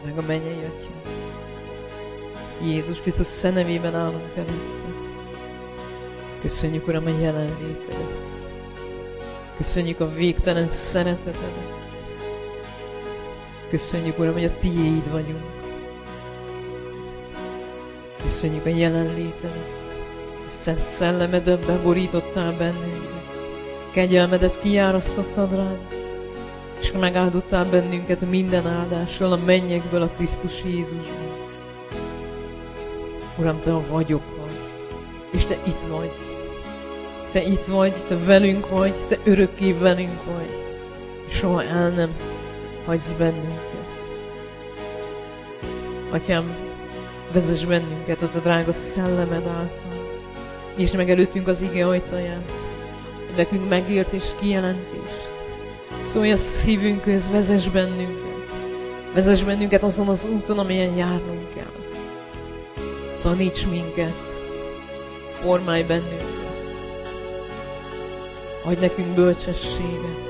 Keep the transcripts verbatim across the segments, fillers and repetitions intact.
meg a mennyei Atyám. Jézus Krisztus szent nevében állunk előtte. Köszönjük, Uram, a jelenlétedet. Köszönjük a végtelen szeretetedet. Köszönjük, Uram, hogy a tiéd vagyunk. Köszönjük a jelenlétedet. A szent szellemedet beborítottál bennünket. Kegyelmedet kiárasztottad ránk. És megáldottál bennünket minden áldással a mennyekből a Krisztus Jézusban. Uram, Te a vagyok vagy. És Te itt vagy. Te itt vagy, Te velünk vagy, Te örökké velünk vagy. És soha el nem hagysz bennünket. Atyám, vezess bennünket a Te drága szellemed által. Nyisd meg előttünk az ige ajtaját. Nekünk megértés, kijelentést. Szólj a szívünkhöz, vezess bennünket. Vezess bennünket azon az úton, amelyen járnunk kell. Taníts minket. Formálj bennünket. Adj nekünk bölcsességet.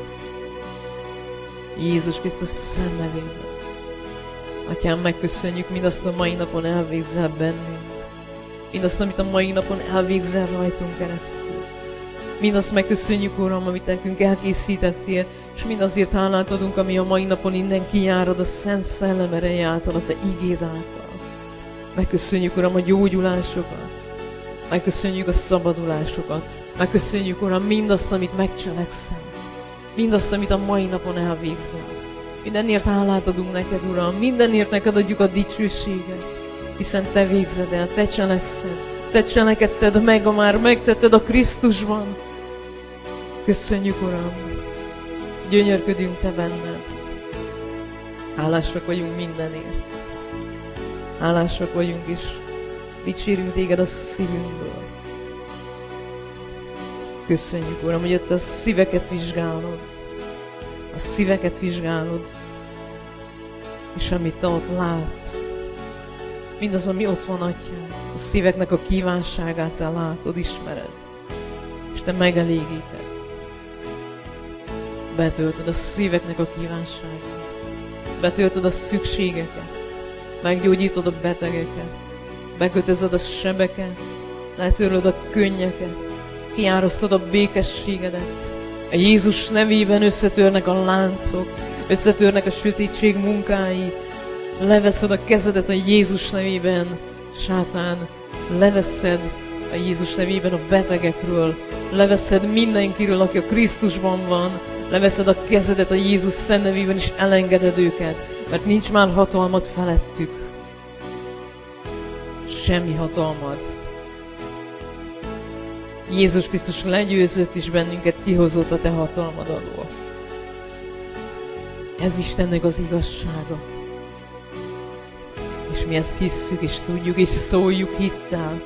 Jézus Krisztus szent nevében. Atyám, megköszönjük mindazt a mai napon elvégzel bennünk. Mindazt, amit a mai napon elvégzel rajtunk keresztül. Mindazt megköszönjük, Uram, amit nekünk elkészítettél, és mindazért hálát adunk, ami a mai napon innen kijárad a Szent Szellem ereje által, a Te igéd által. Megköszönjük, Uram, a gyógyulásokat. Megköszönjük a szabadulásokat. Megköszönjük, Uram, mindazt, amit megcselekszel. Mindazt, amit a mai napon elvégzel. Mindenért hálát adunk neked, Uram. Mindenért neked adjuk a dicsőséget. Hiszen Te végzed el, Te cselekszed. Te cselekedted meg, a már megtetted a Krisztusban. Köszönjük, Uram. Gyönyörködünk Te benned. Hálásak vagyunk mindenért. Hálásak vagyunk, és dicsérünk Téged a szívünkből. Köszönjük, Uram, hogy Te a szíveket vizsgálod. A szíveket vizsgálod. És amit Te ott látsz, mindaz, ami ott van, Atyám, a szíveknek a kívánságát Te látod, ismered. És Te megelégíted. Betöltöd a szíveknek a kívánságát. Betöltöd a szükségeket. Meggyógyítod a betegeket. Bekötözöd a sebeket. Letörlöd a könnyeket. Kiárasztod a békességedet. A Jézus nevében összetörnek a láncok. Összetörnek a sötétség munkái. Leveszed a kezedet a Jézus nevében, sátán. Leveszed a Jézus nevében a betegekről. Leveszed mindenkiről, aki a Krisztusban van. Leveszed a kezedet a Jézus szent nevében, és elengeded őket. Mert nincs már hatalmad felettük. Semmi hatalmad. Jézus Krisztus legyőzött, és bennünket kihozott a Te hatalmad alól. Ez Istennek az igazsága. És mi ezt hisszük, és tudjuk, és szóljuk hittel.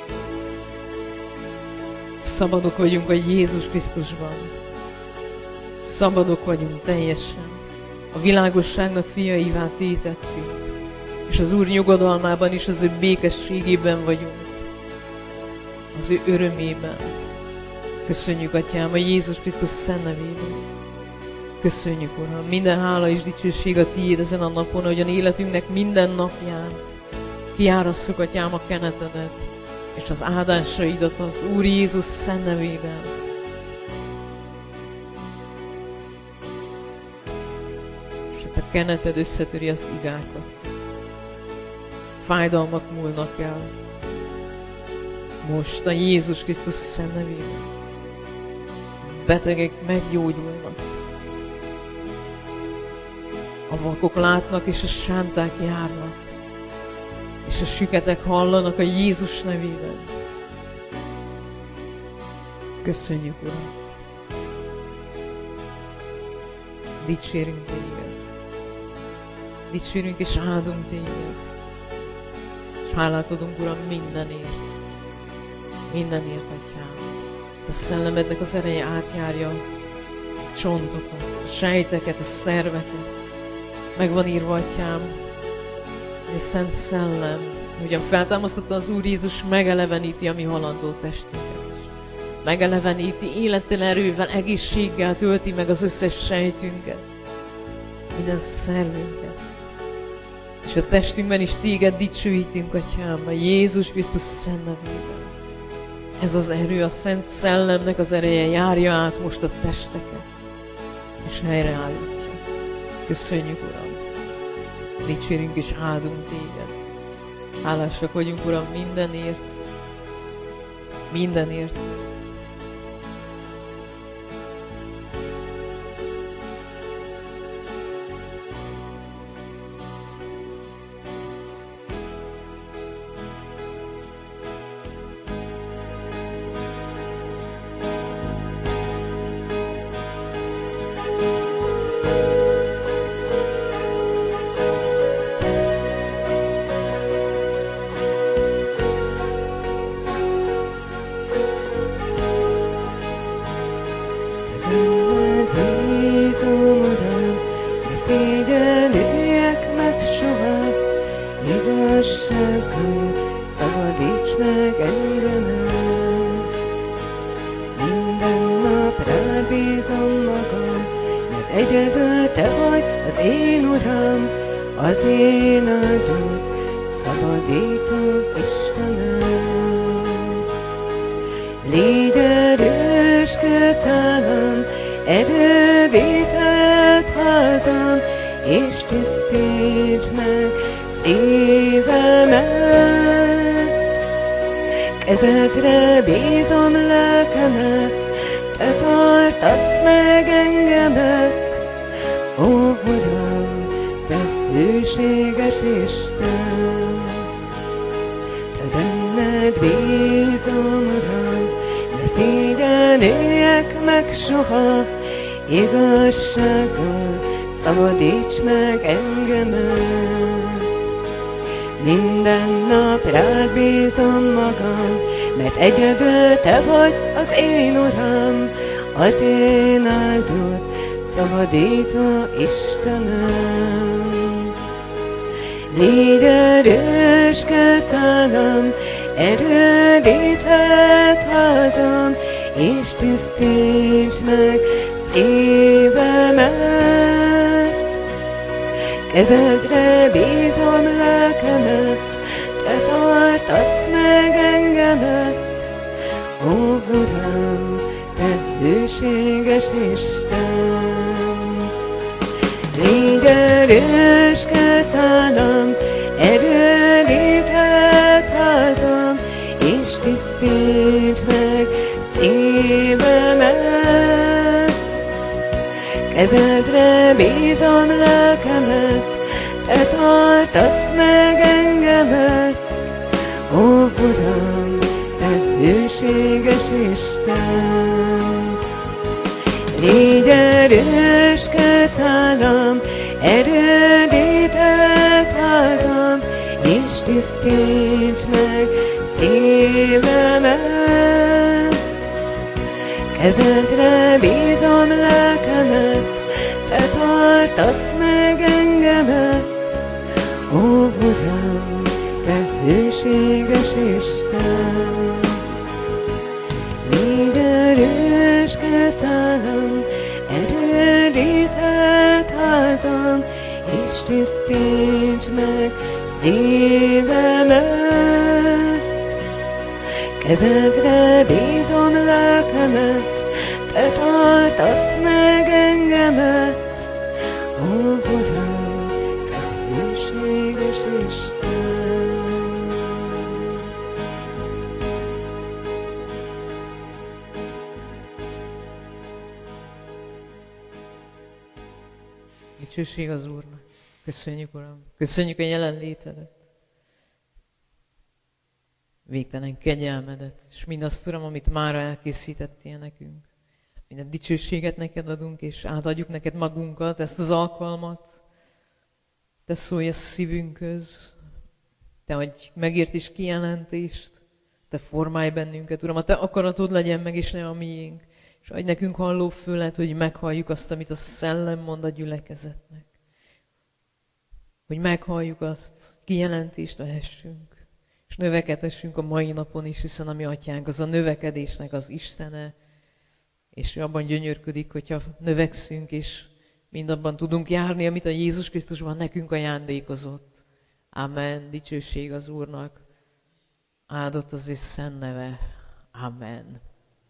Szabadok vagyunk a Jézus Krisztusban. Szabadok vagyunk teljesen. A világosságnak fiaivá tétettünk. És az Úr nyugodalmában is, az ő békességében vagyunk. Az ő örömében. Köszönjük, Atyám, a Jézus Krisztus szent nevében. Köszönjük, Uram, minden hála és dicsőség a Tiéd ezen a napon, ahogyan életünknek minden napján kiárasszuk, Atyám, a kenetedet, és az áldásaidat az Úr Jézus szent nevében. És a Te keneted összetöri az igákat. Fájdalmak múlnak el. Most a Jézus Krisztus szent nevében. Betegek meggyógyulnak. A vakok látnak, és a sánták járnak. És a süketek hallanak a Jézus nevében. Köszönjük, Uram! Dicsérünk Téged. Dicsérünk és áldunk Téged. És hálát adunk, Uram, mindenért. Mindenért, Atyám. A szellemednek az ereje átjárja a csontokat, a sejteket, a szerveket. Meg van írva, Atyám, hogy a Szent Szellem, hogyan feltámasztotta az Úr Jézus, megeleveníti a mi halandó testünket is. Megeleveníti, élettel, erővel, egészséggel tölti meg az összes sejtünket, minden szervünket. És a testünkben is Téged dicsőítünk, Atyám, a Jézus Krisztus szent nevében. Ez az erő, a Szent Szellemnek az ereje járja át most a testeket, és helyreállítja. Köszönjük, Uram! Dicsérünk és áldunk Téged. Hálásak vagyunk, Uram, mindenért, mindenért. Kezedre bízom lelkemet, Te tartasz meg engemet. Ó, Uram, Te hűséges Isten, Te benned bízom, Uram, ne szégyeljek meg soha, igazsággal szabadíts meg engemet. Minden nap rád bízom magam, mert egyedül Te vagy az én Uram, az én áldott, szabadító Istenem. Légy erős közállam, erődített házam, és tisztíts meg szívemet. Kezedre bízom lelkemet, Te tartasz meg engemet. Ó, Uram, Te hűséges Isten. Légy erős közállam, erődített házam, és tisztíts meg szívemet. Kezedre bízom lelkemet, Te tartasz meg engemet. Ó, Uram, Te hűséges Isten. Légy erős közállam, erődített házam, és tisztíts meg szívemet. Kezedre bízom lelkemet, Te tartasz meg engemet. Ó, Uram, Te hűséges Isten. Légy erős közállam, erődített házam, és tisztíts meg szívemet. Kezedre bízom lelkemet, Te tartasz meg engemet. Ó, Uram, Te hűséges Isten. Dicsőség az Úrnak. Köszönjük, Uram. Köszönjük a jelenlétedet. Végtelen kegyelmedet, és mindazt, Uram, amit mára elkészítettél nekünk. Minden dicsőséget neked adunk, és átadjuk neked magunkat, ezt az alkalmat. Te szólj a szívünkhöz, Te adj megértés kijelentést, Te formálj bennünket, Uram, a Te akaratod legyen meg, és ne a miénk. És adj nekünk hallófület, hogy meghalljuk azt, amit a Szellem mond a gyülekezetnek. Hogy meghalljuk azt, kijelentést vehessünk. És növekedhessünk a mai napon is, hiszen a mi atyánk az a növekedésnek az Istene, és ő abban gyönyörködik, hogyha növekszünk, és mindabban tudunk járni, amit a Jézus Krisztusban nekünk ajándékozott. Amen. Dicsőség az Úrnak. Áldott az ő szent neve. Amen.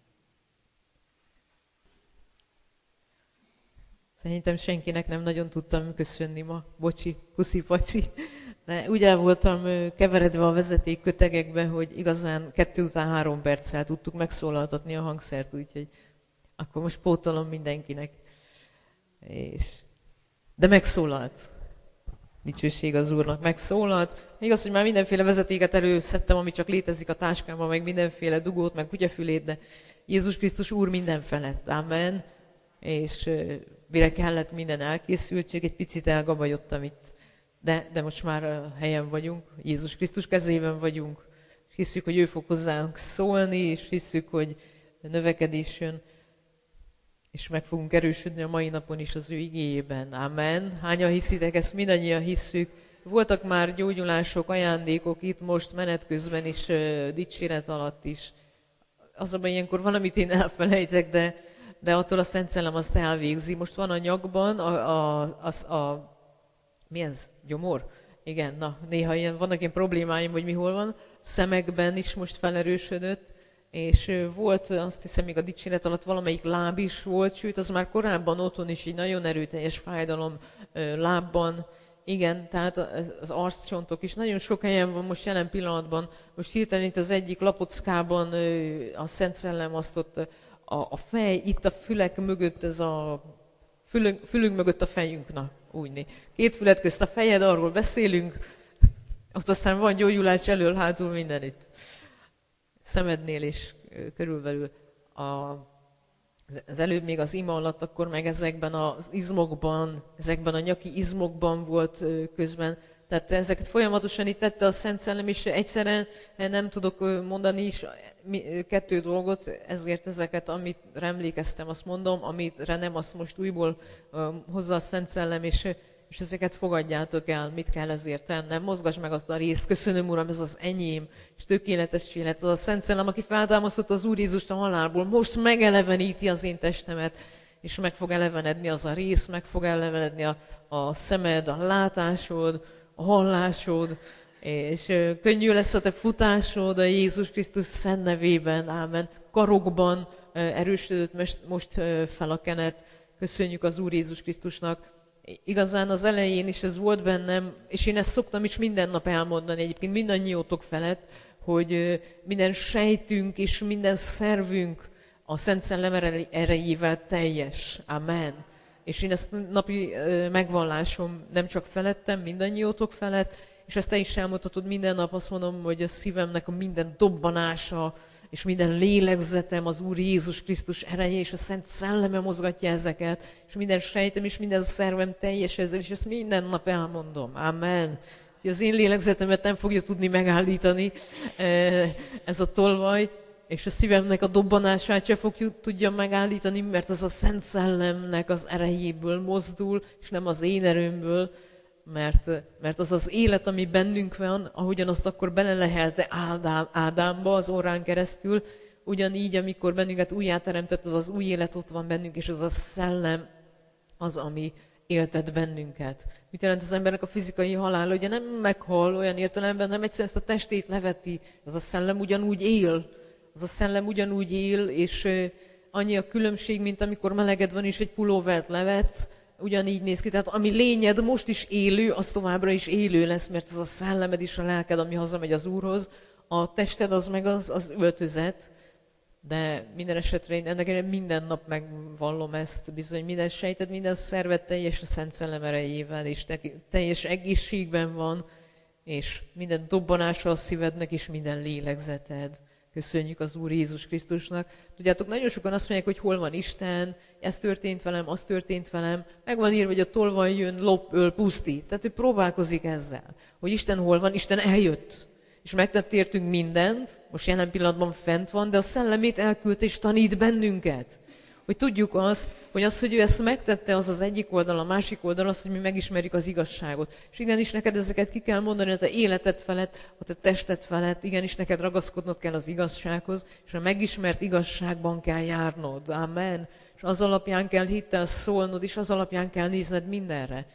Szerintem senkinek nem nagyon tudtam köszönni ma. Bocsi, puszi-pacsi. De úgy el voltam keveredve a vezetékkötegekbe, hogy igazán kettő után három perccel tudtuk megszólaltatni a hangszert, úgyhogy akkor most pótolom mindenkinek. És... De megszólalt. Dicsőség az Úrnak, megszólalt. Igaz, hogy már mindenféle vezetéket előszedtem, ami csak létezik a táskámban, meg mindenféle dugót, meg kutyafülét, de Jézus Krisztus Úr minden felett. Amen. És mire kellett minden elkészültség, egy picit elgabajodtam itt. De, de most már helyen vagyunk, Jézus Krisztus kezében vagyunk, és hiszük, hogy ő fog hozzánk szólni, és hiszük, hogy növekedés jön, és meg fogunk erősödni a mai napon is az ő igéjében. Amen. Hányan hiszitek, ezt mindannyian hisszük. Voltak már gyógyulások, ajándékok itt most menet közben is, uh, dicséret alatt is. Az abban ilyenkor valamit én elfelejtek, de, de attól a Szent Szellem azt elvégzi. Most van a nyakban a, a, a, a mi ez? Gyomor? Igen, na, néha ilyen, vannak ilyen problémáim, hogy mi hol van. Szemekben is most felerősödött, és volt, azt hiszem, még a dicséret alatt valamelyik láb is volt, sőt, az már korábban otthon is egy nagyon erőteljes fájdalom lábban. Igen, tehát az arccsontok is nagyon sok helyen van most jelen pillanatban. Most hirtelen itt az egyik lapockában a Szent Szellem azt ott a, a fej, itt a fülek mögött, ez a fülünk, fülünk mögött a fejünk, na, úgy. Két fület közt a fejed, arról beszélünk, ott aztán van gyógyulás elől, hátul mindenütt. Szemednél is körülbelül a, az előbb még az ima alatt, akkor meg ezekben az izmokban, ezekben a nyaki izmokban volt közben. Tehát ezeket folyamatosan itt tette a Szent Szellem, és egyszerűen nem tudok mondani is kettő dolgot, ezért ezeket, amit emlékeztem, azt mondom, amire nem, azt most újból hozza a Szent Szellem, és, és ezeket fogadjátok el, mit kell ezért tennem. Mozgass meg azt a részt, köszönöm Uram, ez az enyém, és tökéletes élet, az a Szent Szellem, aki feltámasztotta az Úr Jézust a halálból, most megeleveníti az én testemet, és meg fog elevenedni az a rész, meg fog elevenedni a, a szemed, a látásod, a hallásod, és könnyű lesz a te futásod a Jézus Krisztus szent nevében, ámen. Karokban erősödött most fel a kenet. Köszönjük az Úr Jézus Krisztusnak. Igazán az elején is ez volt bennem, és én ezt szoktam is minden nap elmondani, egyébként mindannyiótok felett, hogy minden sejtünk és minden szervünk a Szent Szellem erejével teljes. Amen. És én ezt napi megvallásom nem csak felettem, mindannyiótok felett, és ezt te is elmondhatod minden nap, azt mondom, hogy a szívemnek a minden dobbanása, és minden lélegzetem az Úr Jézus Krisztus ereje, és a Szent Szelleme mozgatja ezeket, és minden sejtem, és minden szervem teljes ezzel, és ezt minden nap elmondom. Amen. Hogy az én lélegzetemet nem fogja tudni megállítani ez a tolvaj, és a szívemnek a dobbanását se fogjuk tudja megállítani, mert az a Szent Szellemnek az erejéből mozdul, és nem az én erőmből, mert, mert az az élet, ami bennünk van, ahogyan azt akkor belelehelte Ádám, Ádámba az orrán keresztül, ugyanígy, amikor bennünket újjáteremtett, az az új élet ott van bennünk, és az a szellem az, ami éltet bennünket. Mit jelent az embernek a fizikai halála? Ugye nem meghal olyan értelemben, nem egyszerűen ezt a testét leveti, az a szellem ugyanúgy él, az a szellem ugyanúgy él, és annyi a különbség, mint amikor meleged van, és egy pulóvert levetsz, ugyanígy néz ki. Tehát ami lényed most is élő, az továbbra is élő lesz, mert az a szellemed és a lelked, ami hazamegy az Úrhoz. A tested az meg az, az öltözet, de minden esetre én ennek minden nap megvallom ezt, bizony minden sejted, minden szerved teljes a Szent Szellem erejével, és te, teljes egészségben van, és minden dobbanása a szívednek, és minden lélegzeted. Köszönjük az Úr Jézus Krisztusnak. Tudjátok, nagyon sokan azt mondják, hogy hol van Isten, ez történt velem, az történt velem. Meg van írva, hogy a tolvaj jön, lop, öl, pusztít. Tehát ő próbálkozik ezzel, hogy Isten hol van, Isten eljött. És megtett értünk mindent, most jelen pillanatban fent van, de a szellemét elküldte és tanít bennünket. Hogy tudjuk azt, hogy az, hogy ő ezt megtette, az az egyik oldal, a másik oldal az, hogy mi megismerjük az igazságot. És igenis neked ezeket ki kell mondani, a te életed felett, a te tested felett, igenis neked ragaszkodnod kell az igazsághoz, és a megismert igazságban kell járnod. Amen. És az alapján kell hittel szólnod, és az alapján kell nézned mindenre.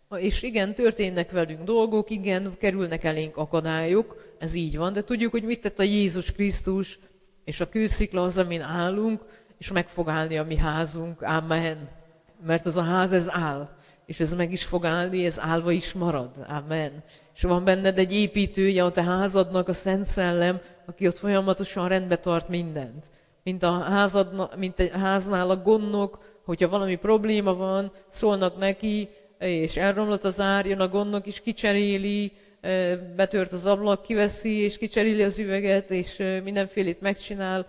És igen, történnek velünk dolgok, igen, kerülnek elénk akadályok, ez így van, de tudjuk, hogy mit tett a Jézus Krisztus, és a kőszikla az, amin állunk, és meg fog állni a mi házunk, amen. Mert az a ház, ez áll, és ez meg is fog állni, ez állva is marad, amen. És van benned egy építője a te házadnak, a Szent Szellem, aki ott folyamatosan rendbe tart mindent. Mint a, házadna, mint a háznál a gondnok, hogyha valami probléma van, szólnak neki, és elromlott az ár, jön a gondnok, és kicseréli, betört az ablak, kiveszi, és kicseréli az üveget, és mindenfélét megcsinál,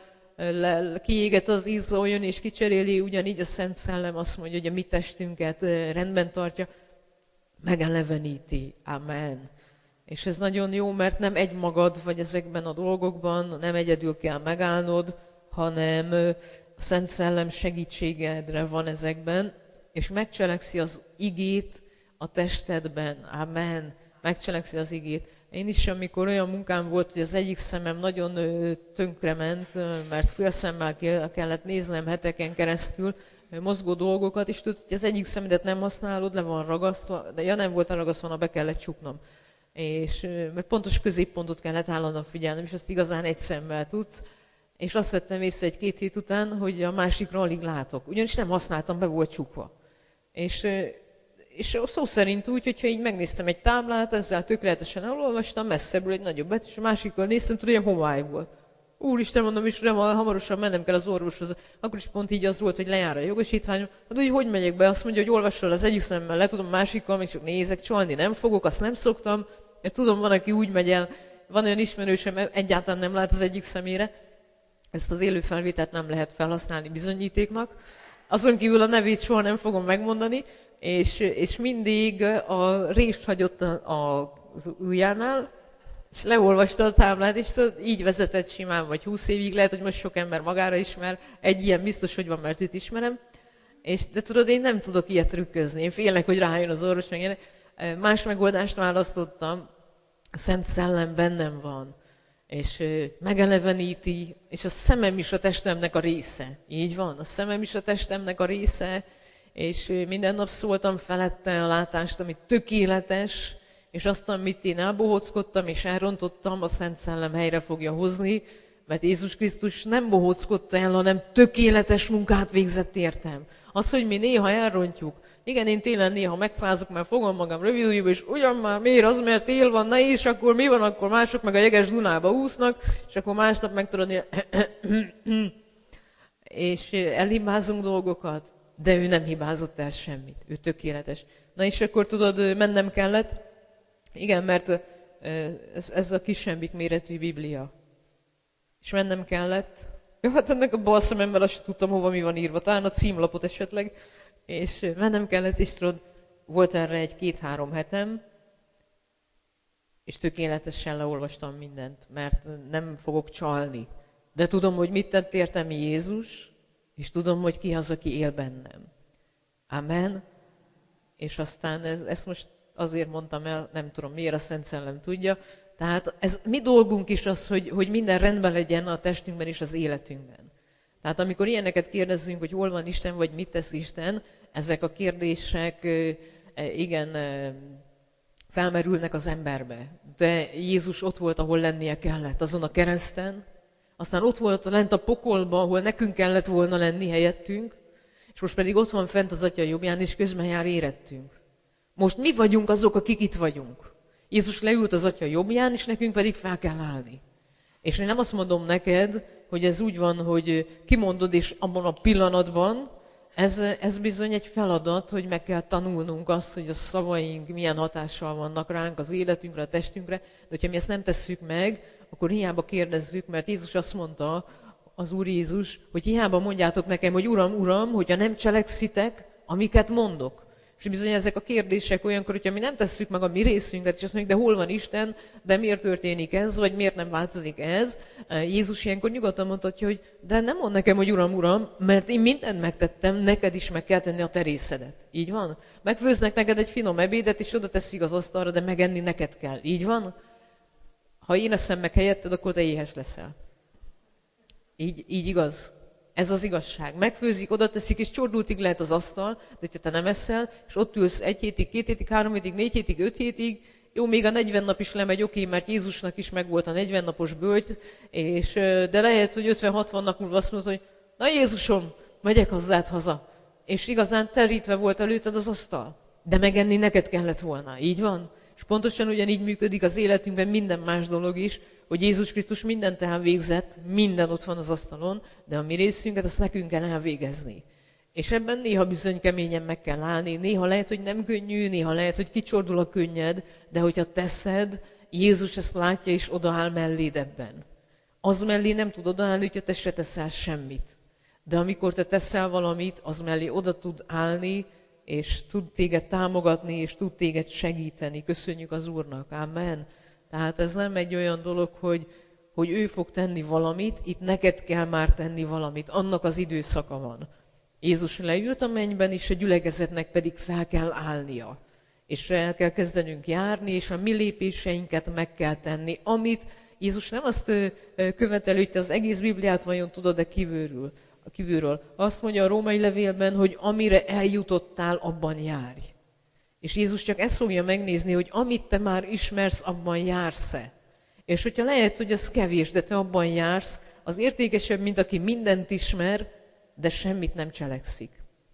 kiéget az izzó, jön és kicseréli, ugyanígy a Szent Szellem azt mondja, hogy a mi testünket rendben tartja, megeleveníti. Amen. És ez nagyon jó, mert nem egymagad vagy ezekben a dolgokban, nem egyedül kell megállnod, hanem a Szent Szellem segítségedre van ezekben, és megcselekszi az igét a testedben. Amen. Megcselekszi az igét. Én is, amikor olyan munkám volt, hogy az egyik szemem nagyon tönkrement, mert félszemmel kellett néznem heteken keresztül mozgó dolgokat, és tudod, hogy az egyik szemedet nem használod, le van ragasztva, de ja nem volt ragasztva, na be kellett csuknom. És, mert pontos középpontot kellett állandóan figyelnem, és azt igazán egy szemmel tudsz. És azt vettem észre egy-két hét után, hogy a másikra alig látok. Ugyanis nem használtam, be volt csukva. És, és szó szerint úgy, hogyha így megnéztem egy táblát, ezzel tökéletesen elolvastam, messzebbről egy nagyobb betű, és a másikkal néztem, tudod, hogy homály volt. Úristen, mondom, és hamarosan mennem kell az orvoshoz. Akkor is pont így az volt, hogy lejár a jogosítványom. Hát úgy, hogy megyek be? Azt mondja, hogy olvassal az egyik szemmel, le tudom, a másikkal még csak nézek, csalni nem fogok, azt nem szoktam. Én tudom, van, aki úgy megy el, van olyan ismerősöm, egyáltalán nem lát az egyik szemére. Ezt az élő felvételt nem lehet felhasználni bizonyítéknak. Azon kívül a nevét soha nem fogom megmondani, és, és mindig a rést hagyott a, a, az ujjánál, és leolvasta a táblát, és tudod, így vezetett simán, vagy húsz évig, lehet, hogy most sok ember magára ismer, egy ilyen biztos, hogy van, mert őt ismerem, és, de tudod, én nem tudok ilyet trükközni, én félek, hogy rájön az orvos, meg ilyenek. Más megoldást választottam, a Szent Szellem bennem van, és megeleveníti, és a szemem is a testemnek a része. Így van, a szemem is a testemnek a része, és minden nap szóltam felette a látást, ami tökéletes, és azt, amit én elbohóckodtam és elrontottam, a Szent Szellem helyre fogja hozni, mert Jézus Krisztus nem bohóckodta el, hanem tökéletes munkát végzett értem. Az, hogy mi néha elrontjuk, igen, én télen néha megfázok, mert fogom magam rövidújúba, és ugyan már miért az, mert tél van, na és akkor mi van, akkor mások meg a jeges Dunába úsznak, és akkor másnap meg tudod, és elhibázunk dolgokat, de ő nem hibázott el semmit, ő tökéletes. Na és akkor tudod, mennem kellett, igen, mert ez, ez a kisembik méretű Biblia. És mennem kellett, jó, hát ennek a bal szememmel azt sem tudtam, hova mi van írva, talán a címlapot esetleg, és mennem kellett, és tudod, volt erre egy két-három hetem, és tökéletesen leolvastam mindent, mert nem fogok csalni. De tudom, hogy mit tett értem Jézus, és tudom, hogy ki az, aki él bennem. Amen. És aztán ez, ezt most azért mondtam el, nem tudom miért, a Szent Szellem tudja. Tehát ez mi dolgunk is az, hogy, hogy minden rendben legyen a testünkben és az életünkben. Tehát amikor ilyeneket kérdezzünk, hogy hol van Isten, vagy mit tesz Isten, ezek a kérdések igen felmerülnek az emberbe. De Jézus ott volt, ahol lennie kellett, azon a kereszten. Aztán ott volt lent a pokolban, ahol nekünk kellett volna lenni helyettünk, és most pedig ott van fent az Atya jobbján, és közben jár érettünk. Most mi vagyunk azok, akik itt vagyunk. Jézus leült az Atya jobbján, és nekünk pedig fel kell állni. És én nem azt mondom neked, hogy ez úgy van, hogy kimondod, és abban a pillanatban, ez, ez bizony egy feladat, hogy meg kell tanulnunk azt, hogy a szavaink milyen hatással vannak ránk, az életünkre, a testünkre, de hogyha mi ezt nem tesszük meg, akkor hiába kérdezzük, mert Jézus azt mondta, az Úr Jézus, hogy hiába mondjátok nekem, hogy Uram, Uram, hogyha nem cselekszitek, amiket mondok. És bizony ezek a kérdések olyankor, hogyha mi nem tesszük meg a mi részünket, és azt mondjuk, de hol van Isten, de miért történik ez, vagy miért nem változik ez? Jézus ilyenkor nyugodtan mondhatja, hogy de nem mond nekem, hogy Uram, Uram, mert én mindent megtettem, neked is meg kell tenni a te részedet. Így van? Megfőznek neked egy finom ebédet, és oda teszik az asztalra, de megenni neked kell. Így van? Ha én eszem meg helyetted, akkor te éhes leszel. Így, így igaz. Ez az igazság. Megfőzik, oda teszik, és csordultig lehet az asztal, de hogyha te nem eszel, és ott ülsz egy hétig, két hétig, három hétig, négy hétig, öt hétig, jó, még a negyven nap is lemegy, oké, mert Jézusnak is megvolt a negyven napos bőjt, és, de lehet, hogy ötven-hatvan nap múlva azt mondod, hogy na Jézusom, megyek hozzád haza. És igazán terítve volt előtted az asztal. De megenni neked kellett volna. Így van? És pontosan ugyanígy működik az életünkben minden más dolog is, hogy Jézus Krisztus mindent elvégzett, minden ott van az asztalon, de a mi részünket azt nekünk kell elvégezni. És ebben néha bizony keményen meg kell állni, néha lehet, hogy nem könnyű, néha lehet, hogy kicsordul a könnyed, de hogyha teszed, Jézus ezt látja és odaáll melléd ebben. Az mellé nem tud odaállni, hogyha te se teszel semmit. De amikor te teszel valamit, az mellé oda tud állni, és tud téged támogatni, és tud téged segíteni. Köszönjük az Úrnak. Amen. Tehát ez nem egy olyan dolog, hogy, hogy ő fog tenni valamit, itt neked kell már tenni valamit. Annak az időszaka van. Jézus leült a mennyben, és a gyülekezetnek pedig fel kell állnia. És el kell kezdenünk járni, és a mi lépéseinket meg kell tenni. Amit Jézus nem azt követeli, hogy te az egész Bibliát vajon tudod, de kívülről. kívülről. Azt mondja a római levélben, hogy amire eljutottál, abban járj. És Jézus csak ezt fogja megnézni, hogy amit te már ismersz, abban jársz-e. És hogyha lehet, hogy az kevés, de te abban jársz, az értékesebb, mint aki mindent ismer, de semmit nem cselekszik.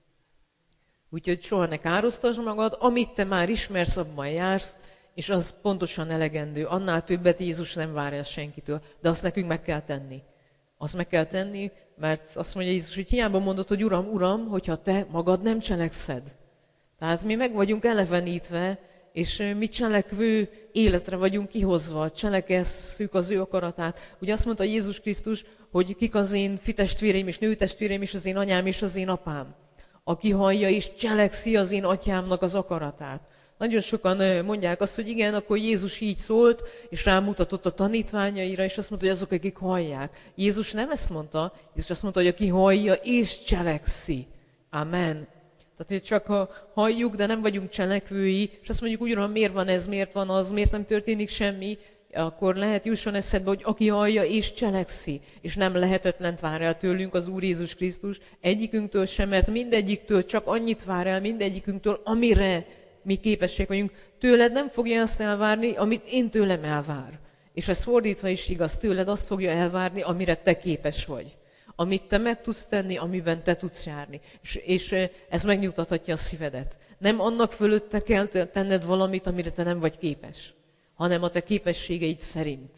Úgyhogy soha ne károsztasd magad, amit te már ismersz, abban jársz, és az pontosan elegendő. Annál többet Jézus nem vár el senkitől, de azt nekünk meg kell tenni. Azt meg kell tenni, mert azt mondja Jézus, hogy hiába mondod, hogy Uram, Uram, hogyha te magad nem cselekszed. Tehát mi meg vagyunk elevenítve, és mi cselekvő életre vagyunk kihozva, cselekesszük az ő akaratát. Ugye azt mondta Jézus Krisztus, hogy kik az én fitestvéreim és nőtestvéreim és az én anyám és az én apám. Aki hallja és cselekszi az én atyámnak az akaratát. Nagyon sokan mondják azt, hogy igen, akkor Jézus így szólt, és rámutatott a tanítványaira, és azt mondta, hogy azok, akik hallják. Jézus nem ezt mondta, Jézus azt mondta, hogy aki hallja és cselekszi. Amen. Tehát, hogy csak ha halljuk, de nem vagyunk cselekvői, és azt mondjuk, Uram, miért van ez, miért van az, miért nem történik semmi, akkor lehet jusson eszedbe, hogy aki hallja és cselekszi, és nem lehetetlent vár el tőlünk az Úr Jézus Krisztus, egyikünktől sem, mert mindegyiktől csak annyit vár el, mindegyikünktől, amire mi képesség vagyunk. Tőled nem fogja azt elvárni, amit én tőlem elvár. És ez fordítva is igaz, tőled azt fogja elvárni, amire te képes vagy. Amit te meg tudsz tenni, amiben te tudsz járni. És, és ez megnyugtathatja a szívedet. Nem annak fölötte kell tenned valamit, amire te nem vagy képes, hanem a te képességeid szerint.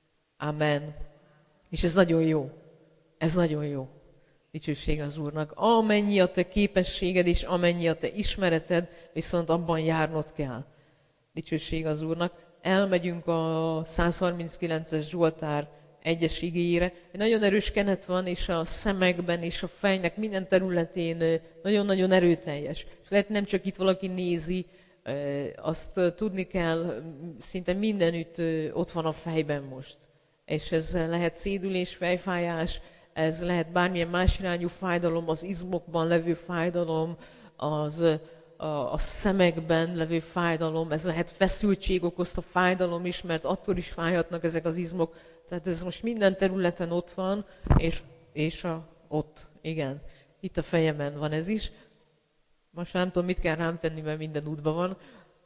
Amen. És ez nagyon jó. Ez nagyon jó. Dicsőség az Úrnak. Amennyi a te képességed és amennyi a te ismereted, viszont abban járnod kell. Dicsőség az Úrnak. Elmegyünk a száz harminckilences Zsoltár egyes igéjére. Egy nagyon erős kenet van, és a szemekben és a fejnek minden területén nagyon-nagyon erőteljes. És lehet nem csak itt valaki nézi, azt tudni kell, szinte mindenütt ott van a fejben most. És ez lehet szédülés, fejfájás, ez lehet bármilyen más irányú fájdalom, az izmokban levő fájdalom, az, a, a szemekben levő fájdalom, ez lehet feszültség okozta fájdalom is, mert attól is fájhatnak ezek az izmok. Tehát ez most minden területen ott van, és, és a, ott, igen, itt a fejemen van ez is. Most nem tudom, mit kell rám tenni, mert minden útban van.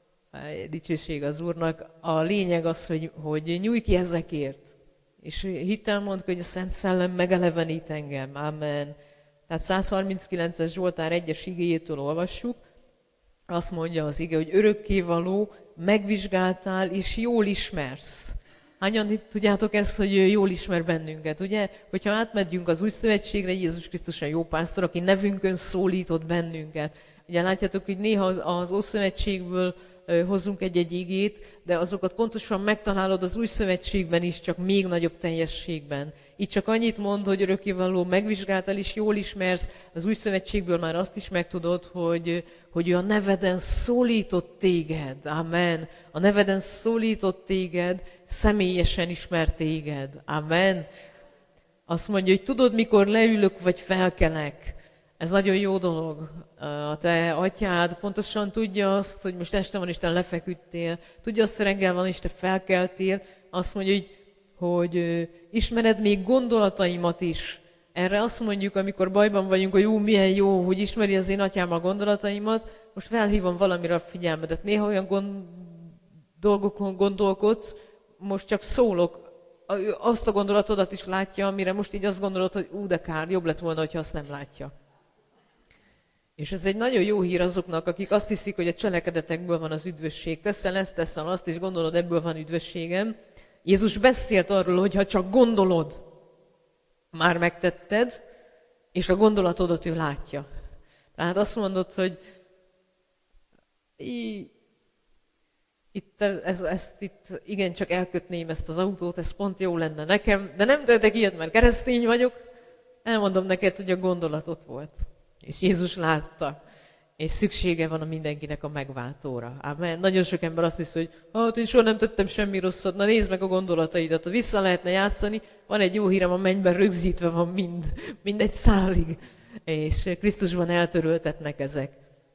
Dicsőség az Úrnak. A lényeg az, hogy, hogy nyújj ki ezekért. És hittel mondd, hogy a Szent Szellem megelevenít engem. Amen. Tehát száz harminckilences Zsoltár egyes igéjétől olvassuk. Azt mondja az ige, hogy örökkévaló, megvizsgáltál és jól ismersz. Hányan tudjátok ezt, hogy jól ismer bennünket, ugye? Hogyha átmegyünk az új szövetségre, Jézus Krisztus a jó pásztor, aki nevünkön szólított bennünket. Ugye látjátok, hogy néha az, az Ószövetségből hozzunk egy-egy igét, de azokat pontosan megtalálod az új szövetségben is, csak még nagyobb teljességben. Itt csak annyit mond, hogy örökkévaló, megvizsgáltál és jól ismersz, az új szövetségből már azt is megtudod, hogy, hogy ő a neveden szólított téged. Amen. A neveden szólított téged, személyesen ismert téged. Amen. Azt mondja, hogy tudod, mikor leülök vagy felkelek. Ez nagyon jó dolog. A te atyád pontosan tudja azt, hogy most este van, és te lefeküdtél. Tudja azt, hogy reggel van, és te felkeltél. Azt mondja, hogy, hogy ismered még gondolataimat is. Erre azt mondjuk, amikor bajban vagyunk, hogy ú, milyen jó, hogy ismeri az én atyám a gondolataimat, most felhívom valamire a figyelmedet. Néha olyan gond, dolgokon gondolkodsz, most csak szólok, azt a gondolatodat is látja, amire most így azt gondolod, hogy ú, de kár, jobb lett volna, hogyha azt nem látja. És ez egy nagyon jó hír azoknak, akik azt hiszik, hogy a cselekedetekből van az üdvösség. Teszel ezt, teszel azt, és gondolod, ebből van üdvösségem. Jézus beszélt arról, hogy ha csak gondolod, már megtetted, és a gondolatodat ő látja. Tehát azt mondod, hogy itt, ez, ezt itt igencsak elkötném ezt az autót, ez pont jó lenne nekem, de nem tehetek ilyet, mert keresztény vagyok. Elmondom neked, hogy a gondolat ott volt. És Jézus látta. És szüksége van a mindenkinek a megváltóra. Amen. Nagyon sok ember azt hiszi, hogy hát én soha nem tettem semmi rosszat, na nézd meg a gondolataidat, ha vissza lehetne játszani, van egy jó hírem, a mennyben rögzítve van mind, mind egy szálig. És Krisztusban eltöröltetnek ezek.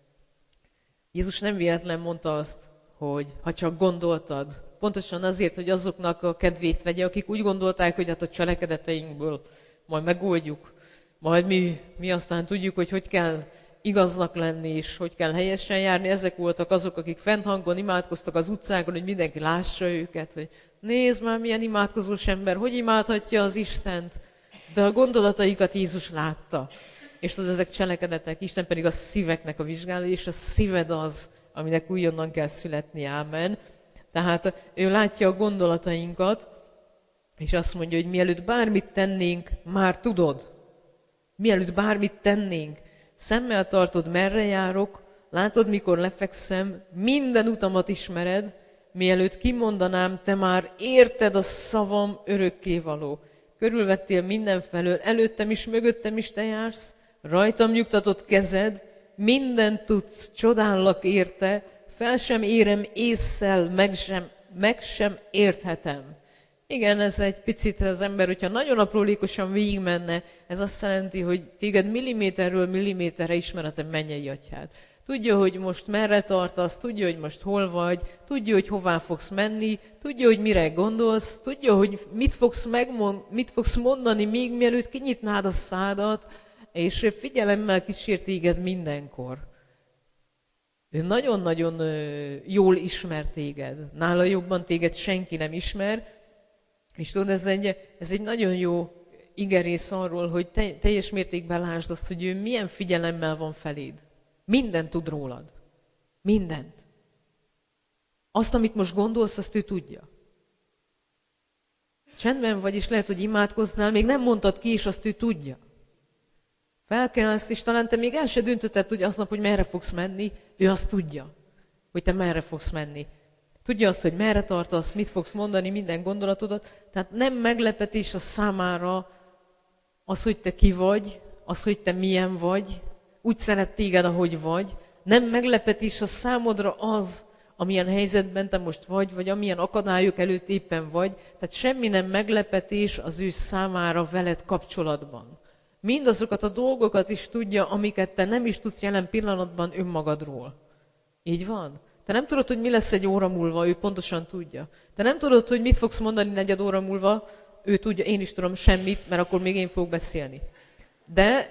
Jézus nem véletlen mondta azt, hogy ha csak gondoltad, pontosan azért, hogy azoknak a kedvét vegye, akik úgy gondolták, hogy hát a cselekedeteinkből majd megoldjuk, majd mi, mi aztán tudjuk, hogy hogy kell igaznak lenni, és hogy kell helyesen járni. Ezek voltak azok, akik fent hangon imádkoztak az utcákon, hogy mindenki lássa őket, hogy nézd már, milyen imádkozós ember, hogy imádhatja az Istent. De a gondolataikat Jézus látta. És tudod, ezek cselekedetek, Isten pedig a szíveknek a vizsgáló, és a szíved az, aminek újonnan kell születni, ámen. Tehát ő látja a gondolatainkat, és azt mondja, hogy mielőtt bármit tennénk, már tudod. Mielőtt bármit tennénk, szemmel tartod, merre járok, látod, mikor lefekszem, minden utamat ismered, mielőtt kimondanám, te már érted a szavam örökkévaló. Körülvettél mindenfelől, előttem is, mögöttem is te jársz, rajtam nyugtatott kezed, mindent tudsz, csodállak érte, fel sem érem ésszel, meg sem, meg sem érthetem. Igen, ez egy picit az ember, hogyha nagyon aprólékosan végigmenne, ez azt jelenti, hogy téged milliméterről milliméterre ismer a te mennyei atyád. Tudja, hogy most merre tartasz, tudja, hogy most hol vagy, tudja, hogy hová fogsz menni, tudja, hogy mire gondolsz, tudja, hogy mit fogsz, megmond, mit fogsz mondani, még mielőtt kinyitnád a szádat, és figyelemmel kísér téged mindenkor. Ő nagyon-nagyon jól ismer téged. Nála jobban téged senki nem ismer, és tudod, ez egy, ez egy nagyon jó igerész arról, hogy te, teljes mértékben lásd azt, hogy ő milyen figyelemmel van feléd. Mindent tud rólad. Mindent. Azt, amit most gondolsz, azt ő tudja. Csendben vagy, és lehet, hogy imádkoznál, még nem mondtad ki, és azt ő tudja. Felkelsz, és talán te még el se döntötted, hogy aznap, hogy merre fogsz menni, ő azt tudja, hogy te merre fogsz menni. Tudja azt, hogy merre tartasz, mit fogsz mondani, minden gondolatodat. Tehát nem meglepetés a számára az, hogy te ki vagy, az, hogy te milyen vagy, úgy szeret téged, ahogy vagy. Nem meglepetés a számodra az, amilyen helyzetben te most vagy, vagy amilyen akadályok előtt éppen vagy. Tehát semmi nem meglepetés az ő számára veled kapcsolatban. Mindazokat a dolgokat is tudja, amiket te nem is tudsz jelen pillanatban önmagadról. Így van? Te nem tudod, hogy mi lesz egy óra múlva, ő pontosan tudja. Te nem tudod, hogy mit fogsz mondani negyed óra múlva, ő tudja, én is tudom semmit, mert akkor még én fogok beszélni. De,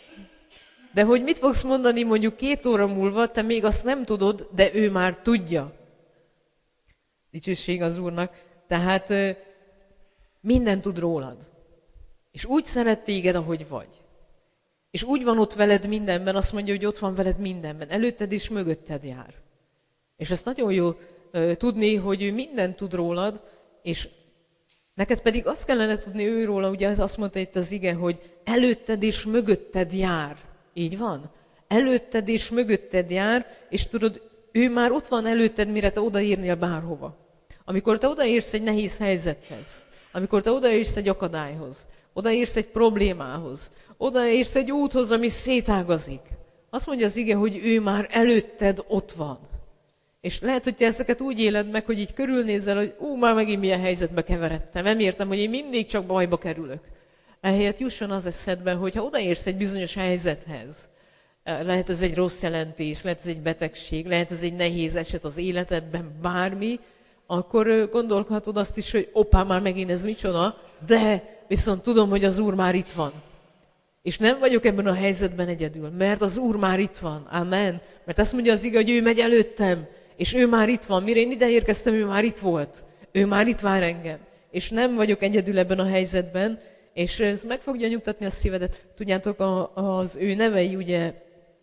de hogy mit fogsz mondani mondjuk két óra múlva, te még azt nem tudod, de ő már tudja. Dicsőség az Úrnak. Tehát minden tud rólad. És úgy szeret téged, ahogy vagy. És úgy van ott veled mindenben, azt mondja, hogy ott van veled mindenben. Előtted és mögötted jár. És ezt nagyon jó uh, tudni, hogy ő mindent tud rólad, és neked pedig azt kellene tudni őróla, ugye azt mondta itt az ige, hogy előtted és mögötted jár. Így van? Előtted és mögötted jár, és tudod, ő már ott van előtted, mire te odaérnél bárhova. Amikor te odaérsz egy nehéz helyzethez, amikor te odaérsz egy akadályhoz, odaérsz egy problémához, odaérsz egy úthoz, ami szétágazik. Azt mondja az ige, hogy ő már előtted ott van. És lehet, hogy te ezeket úgy éled meg, hogy így körülnézel, hogy ú, már megint milyen helyzetbe keveredtem. Nem értem, hogy én mindig csak bajba kerülök. Ehelyett jusson az eszedbe, hogy ha odaérsz egy bizonyos helyzethez, lehet ez egy rossz jelentés, lehet ez egy betegség, lehet ez egy nehéz eset az életedben, bármi, akkor gondolhatod azt is, hogy opá, már megint ez micsoda, de viszont tudom, hogy az Úr már itt van. És nem vagyok ebben a helyzetben egyedül, mert az Úr már itt van. Amen. Mert azt mondja az ige, hogy ő megy előttem, és ő már itt van. Mire én ide érkeztem, ő már itt volt. Ő már itt vár engem. És nem vagyok egyedül ebben a helyzetben, és ez meg fogja nyugtatni a szívedet. Tudjátok, a, az ő nevei, ugye,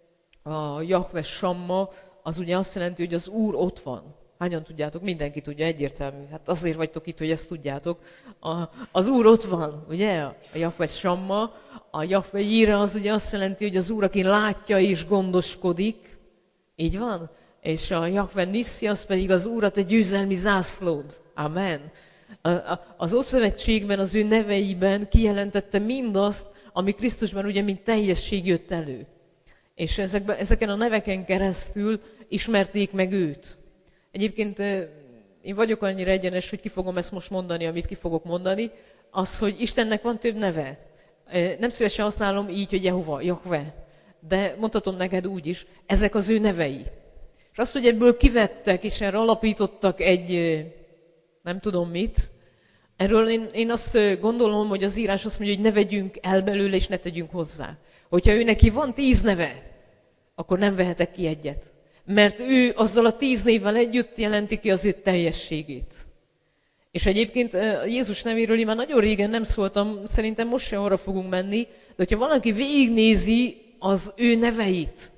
a Jahve Samma, az ugye azt jelenti, hogy az Úr ott van. Hányan tudjátok? Mindenki tudja, egyértelmű. Hát azért vagytok itt, hogy ezt tudjátok. A, az Úr ott van, ugye? A Jahve Samma, a Jahve Jire az ugye azt jelenti, hogy az Úr, aki látja és gondoskodik. Így van? És a Jahve Niszi, az pedig az Úr, a te győzelmi zászlód. Amen. A, a, az Ószövetségben, az ő neveiben kijelentette mindazt, ami Krisztusban ugye mint teljesség jött elő. És ezekben, ezeken a neveken keresztül ismerték meg őt. Egyébként én vagyok annyira egyenes, hogy ki fogom ezt most mondani, amit ki fogok mondani, az, hogy Istennek van több neve. Nem szívesen használom így, hogy Jehova, Jahve, de mondhatom neked úgy is, ezek az ő nevei. És azt, hogy ebből kivettek, és erre alapítottak egy, nem tudom mit, erről én, én azt gondolom, hogy az írás azt mondja, hogy ne vegyünk el belőle, és ne tegyünk hozzá. Hogyha ő neki van tíz neve, akkor nem vehetek ki egyet. Mert ő azzal a tíz névvel együtt jelenti ki az ő teljességét. És egyébként Jézus nevéről én már nagyon régen nem szóltam, szerintem most se arra fogunk menni, de hogyha valaki végignézi az ő neveit,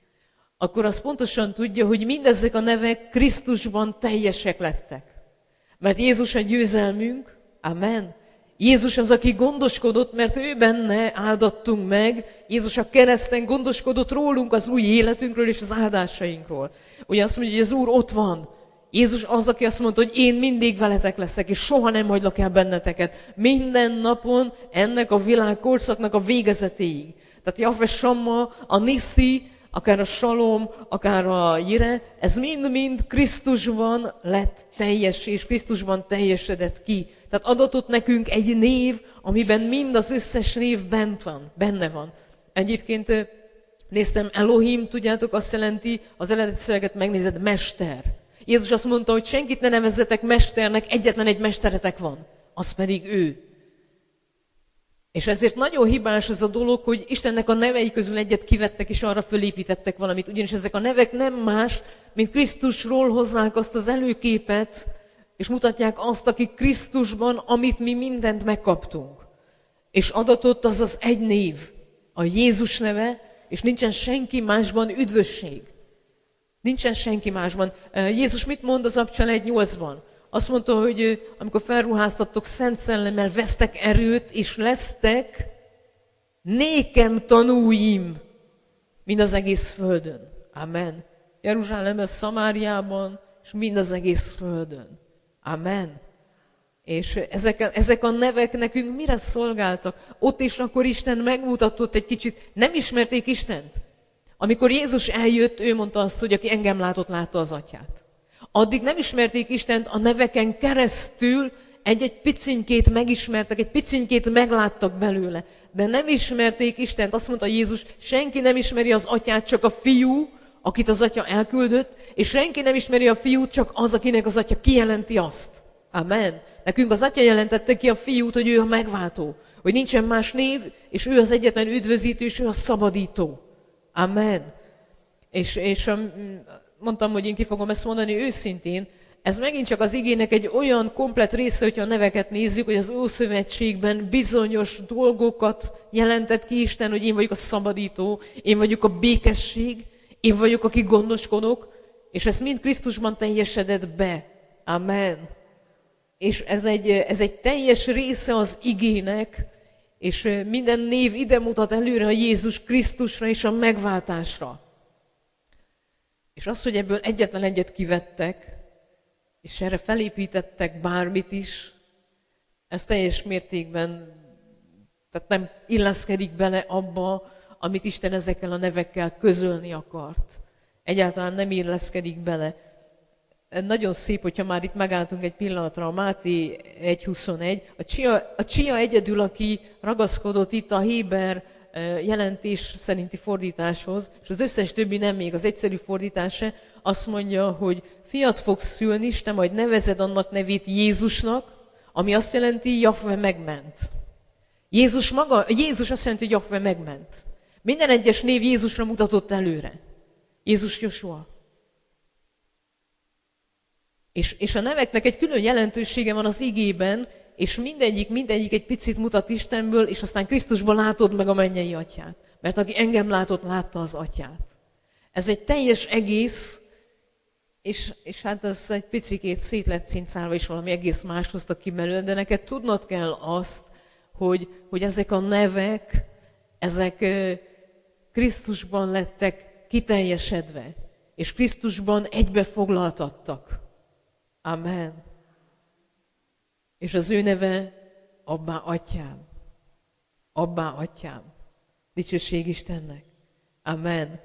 akkor az pontosan tudja, hogy mindezek a nevek Krisztusban teljesek lettek. Mert Jézus a győzelmünk, amen. Jézus az, aki gondoskodott, mert ő benne áldattunk meg. Jézus a kereszten gondoskodott rólunk, az új életünkről és az áldásainkról. Ugye azt mondja, hogy az Úr ott van. Jézus az, aki azt mondta, hogy én mindig veletek leszek, és soha nem hagylak el benneteket. Minden napon ennek a világkorszaknak a végezetéig. Tehát Jahve Samma, a Niszi, akár a Salom, akár a Jire, ez mind-mind Krisztusban lett teljes, és Krisztusban teljesedett ki. Tehát adatott nekünk egy név, amiben mind az összes név bent van, benne van. Egyébként néztem, Elohim, tudjátok, azt jelenti, az eredeti szöveget megnézed, mester. Jézus azt mondta, hogy senkit ne nevezzetek mesternek, egyetlen egy mesteretek van, az pedig ő. És ezért nagyon hibás ez a dolog, hogy Istennek a nevei közül egyet kivettek, és arra fölépítettek valamit. Ugyanis ezek a nevek nem más, mint Krisztusról hozzák azt az előképet, és mutatják azt, aki Krisztusban, amit mi mindent megkaptunk. És adatott az az egy név, a Jézus neve, és nincsen senki másban üdvösség. Nincsen senki másban. Jézus mit mond az Abcsel egy nyolcban? Azt mondta, hogy amikor felruháztattok Szent Szellemmel, vesztek erőt, és lesztek nékem tanúim, mind az egész földön. Amen. Jeruzsálemben, Szamáriában, és mind az egész földön. Amen. És ezek, ezek a nevek nekünk mire szolgáltak? Ott is akkor Isten megmutatott egy kicsit, nem ismerték Istent. Amikor Jézus eljött, ő mondta azt, hogy aki engem látott, látta az Atyát. Addig nem ismerték Istent, a neveken keresztül egy-egy picinkét megismertek, egy picinkét megláttak belőle. De nem ismerték Istent. Azt mondta Jézus, senki nem ismeri az Atyát, csak a Fiú, akit az Atya elküldött, és senki nem ismeri a Fiút, csak az, akinek az Atya kijelenti azt. Amen. Nekünk az Atya jelentette ki a Fiút, hogy ő a megváltó, hogy nincsen más név, és ő az egyetlen üdvözítő, és ő a szabadító. Amen. És, és mondtam, hogy én ki fogom ezt mondani őszintén, ez megint csak az igének egy olyan komplett része, hogyha a neveket nézzük, hogy az Ószövetségben bizonyos dolgokat jelentett ki Isten, hogy én vagyok a szabadító, én vagyok a békesség, én vagyok, aki gondoskodok, és ez mind Krisztusban teljesedett be. Amen. És ez egy, ez egy teljes része az igének, és minden név ide mutat előre a Jézus Krisztusra és a megváltásra. És az, hogy ebből egyetlen egyet kivettek, és erre felépítettek bármit is, ez teljes mértékben, tehát nem illeszkedik bele abba, amit Isten ezekkel a nevekkel közölni akart. Egyáltalán nem illeszkedik bele. Nagyon szép, hogyha már itt megálltunk egy pillanatra, a Máté egy huszonegy. A csia, a csia egyedül, aki ragaszkodott itt a héber jelentés szerinti fordításhoz, és az összes többi nem, még az egyszerű fordítása, azt mondja, hogy fiat fogsz szülni, és te majd nevezed annak nevét Jézusnak, ami azt jelenti, Jahve megment. Jézus maga, Jézus azt jelenti, hogy Jahve megment. Minden egyes név Jézusra mutatott előre. Jézus Josua. És, és a neveknek egy külön jelentősége van az igében, és mindegyik, mindegyik egy picit mutat Istenből, és aztán Krisztusban látod meg a mennyei atyát. Mert aki engem látott, látta az atyát. Ez egy teljes egész, és, és hát ez egy picikét szét lett cincálva, és valami egész más hoztak ki belőle, de neked tudnod kell azt, hogy, hogy ezek a nevek, ezek Krisztusban lettek kiteljesedve, és Krisztusban egybefoglaltattak. Amen. És az ő neve Abbá Atyám. Abbá Atyám. Dicsőség Istennek. Amen.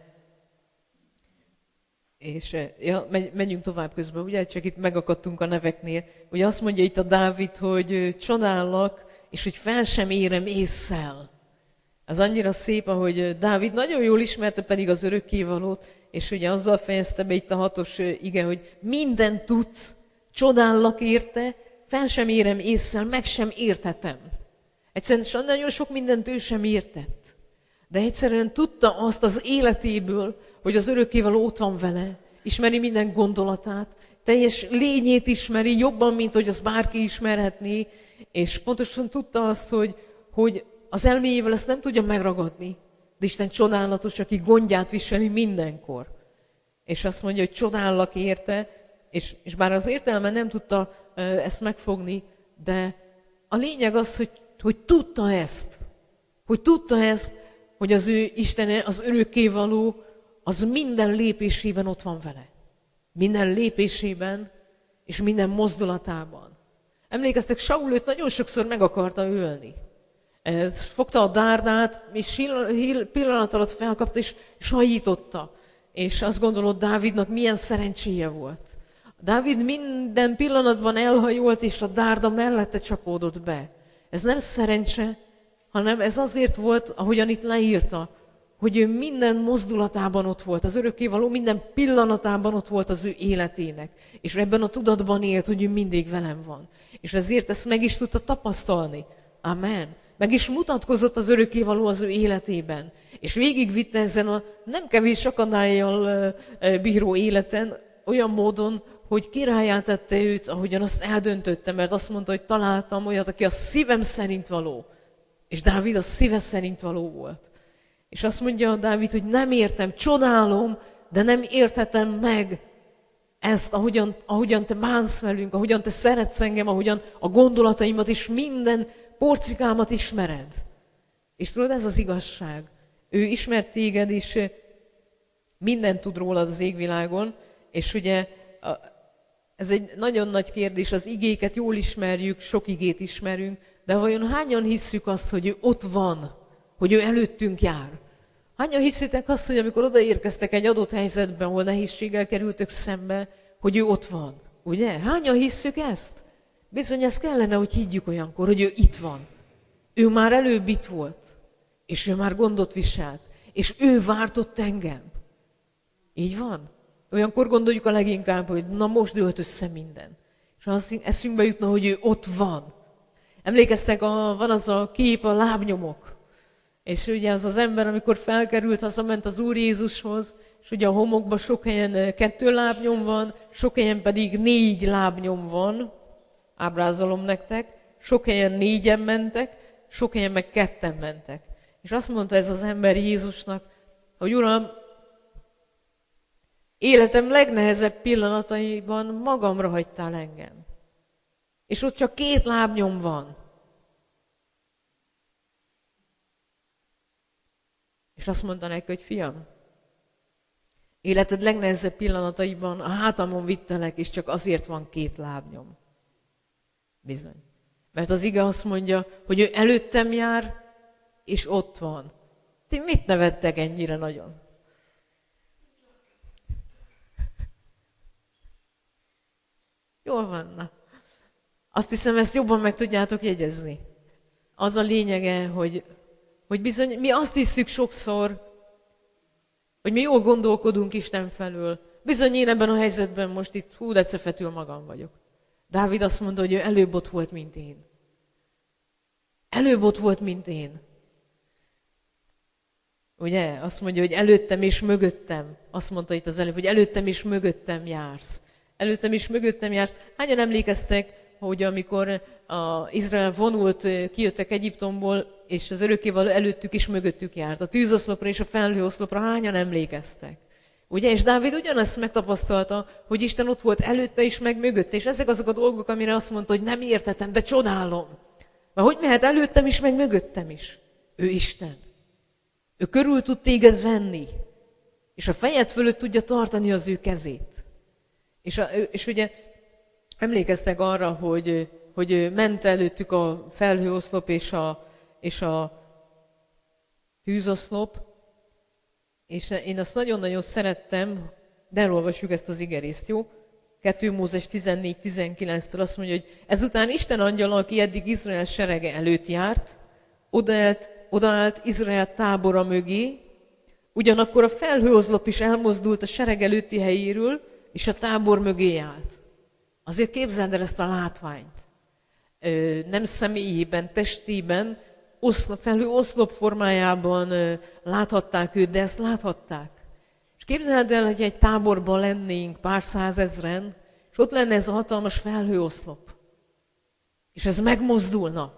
És ja, menjünk tovább közben, ugye? Csak itt megakadtunk a neveknél. Ugye azt mondja itt a Dávid, hogy csodállak, és hogy fel sem érem ésszel. Az annyira szép, ahogy Dávid nagyon jól ismerte pedig az örökkévalót, és ugye azzal fejezte be itt a hatos ige, hogy mindent tudsz, csodállak érte, fel sem érem ésszel, meg sem értetem. Egyszerűen nagyon sok mindent ő sem értett. De egyszerűen tudta azt az életéből, hogy az örökkévaló ott van vele, ismeri minden gondolatát, teljes lényét ismeri jobban, mint hogy az bárki ismerhetné, és pontosan tudta azt, hogy, hogy az elméjével ezt nem tudja megragadni, de Isten csodálatos, aki gondját viseli mindenkor. És azt mondja, hogy csodállak érte, és, és bár az értelme nem tudta uh, ezt megfogni, de a lényeg az, hogy, hogy tudta ezt, hogy tudta ezt, hogy az ő Istene, az örökkévaló, az minden lépésében ott van vele. Minden lépésében, és minden mozdulatában. Emlékeztek, Saul őt nagyon sokszor meg akarta ölni. Fogta a dárdát, és pillanat alatt felkapta, és sajította. És azt gondolod, Dávidnak milyen szerencséje volt. Dávid minden pillanatban elhajolt, és a dárda mellette csapódott be. Ez nem szerencse, hanem ez azért volt, ahogyan itt leírta, hogy ő minden mozdulatában ott volt, az örökkévaló minden pillanatában ott volt az ő életének. És ebben a tudatban élt, hogy ő mindig velem van. És ezért ezt meg is tudta tapasztalni. Amen. Meg is mutatkozott az örökkévaló az ő életében. És végigvitte ezen a nem kevés akadályjal bíró életen, olyan módon, hogy királlyá tette őt, ahogyan azt eldöntötte, mert azt mondta, hogy találtam olyat, aki a szívem szerint való. És Dávid a szíve szerint való volt. És azt mondja Dávid, hogy nem értem, csodálom, de nem érthetem meg ezt, ahogyan, ahogyan te bánsz velünk, ahogyan te szeretsz engem, ahogyan a gondolataimat és minden porcikámat ismered. És tudod, ez az igazság. Ő ismert téged, és mindent tud rólad az égvilágon, és ugye ez egy nagyon nagy kérdés, az igéket jól ismerjük, sok igét ismerünk, de vajon hányan hisszük azt, hogy ő ott van, hogy ő előttünk jár? Hányan hiszitek azt, hogy amikor odaérkeztek egy adott helyzetben, ahol nehézséggel kerültök szembe, hogy ő ott van? Ugye? Hányan hisszük ezt? Bizony ez kellene, hogy higgyük olyankor, hogy ő itt van. Ő már előbb itt volt, és ő már gondot viselt, és ő vártott engem. Így van? Olyankor gondoljuk a leginkább, hogy na most dőlt össze minden. És az eszünkbe jutna, hogy ő ott van. Emlékeztek, a, van az a kép, a lábnyomok. És ugye az az ember, amikor felkerült, hazament az Úr Jézushoz, és ugye a homokban sok helyen kettő lábnyom van, sok helyen pedig négy lábnyom van, ábrázolom nektek, sok helyen négyen mentek, sok helyen meg ketten mentek. És azt mondta ez az ember Jézusnak, hogy Uram, életem legnehezebb pillanataiban magamra hagytál engem. És ott csak két lábnyom van. És azt mondta neki, hogy fiam, életed legnehezebb pillanataiban a hátamon vittelek, és csak azért van két lábnyom. Bizony. Mert az ige azt mondja, hogy ő előttem jár, és ott van. Ti mit nevettek ennyire nagyon? Jól van, na. Azt hiszem, ezt jobban meg tudjátok jegyezni. Az a lényege, hogy, hogy bizony mi azt hiszük sokszor, hogy mi jól gondolkodunk Isten felől. Bizony én ebben a helyzetben most itt hú, de cefetül magam vagyok. Dávid azt mondta, hogy ő előbb ott volt, mint én. Előbb ott volt, mint én. Ugye? Azt mondja, hogy előttem és mögöttem. Azt mondta itt az előbb, hogy előttem és mögöttem jársz. Előttem és mögöttem jársz. Hányan emlékeztek, hogy amikor a Izrael vonult, kijöttek Egyiptomból, és az örökkévaló előttük és mögöttük járt. A tűzoszlopra és a felhőoszlopra hányan emlékeztek? Ugye? És Dávid ugyanezt megtapasztalta, hogy Isten ott volt előtte is, meg mögötte. És ezek azok a dolgok, amire azt mondta, hogy nem értetem, de csodálom. Mert hogy mehet előttem is, meg mögöttem is? Ő Isten. Ő körül tud téged venni. És a fejed fölött tudja tartani az ő kezét. És, a, és ugye emlékeztek arra, hogy, hogy ment előttük a felhőoszlop és a, és a tűzoszlop, és én azt nagyon-nagyon szerettem, de elolvassuk ezt az igerészt, jó? kettő Mózes tizennégy tizenkilenctől azt mondja, hogy ezután Isten angyala, aki eddig Izrael serege előtt járt, odaállt, odaállt Izrael tábora mögé, ugyanakkor a felhőoszlop is elmozdult a sereg előtti helyéről, és a tábor mögé állt. Azért képzeld el ezt a látványt. Ö, nem személyében, testében, oszlop, felhőoszlop formájában ö, láthatták őt, de ezt láthatták. És képzeld el, hogy egy táborban lennénk pár százezren, és ott lenne ez a hatalmas felhőoszlop. És ez megmozdulna.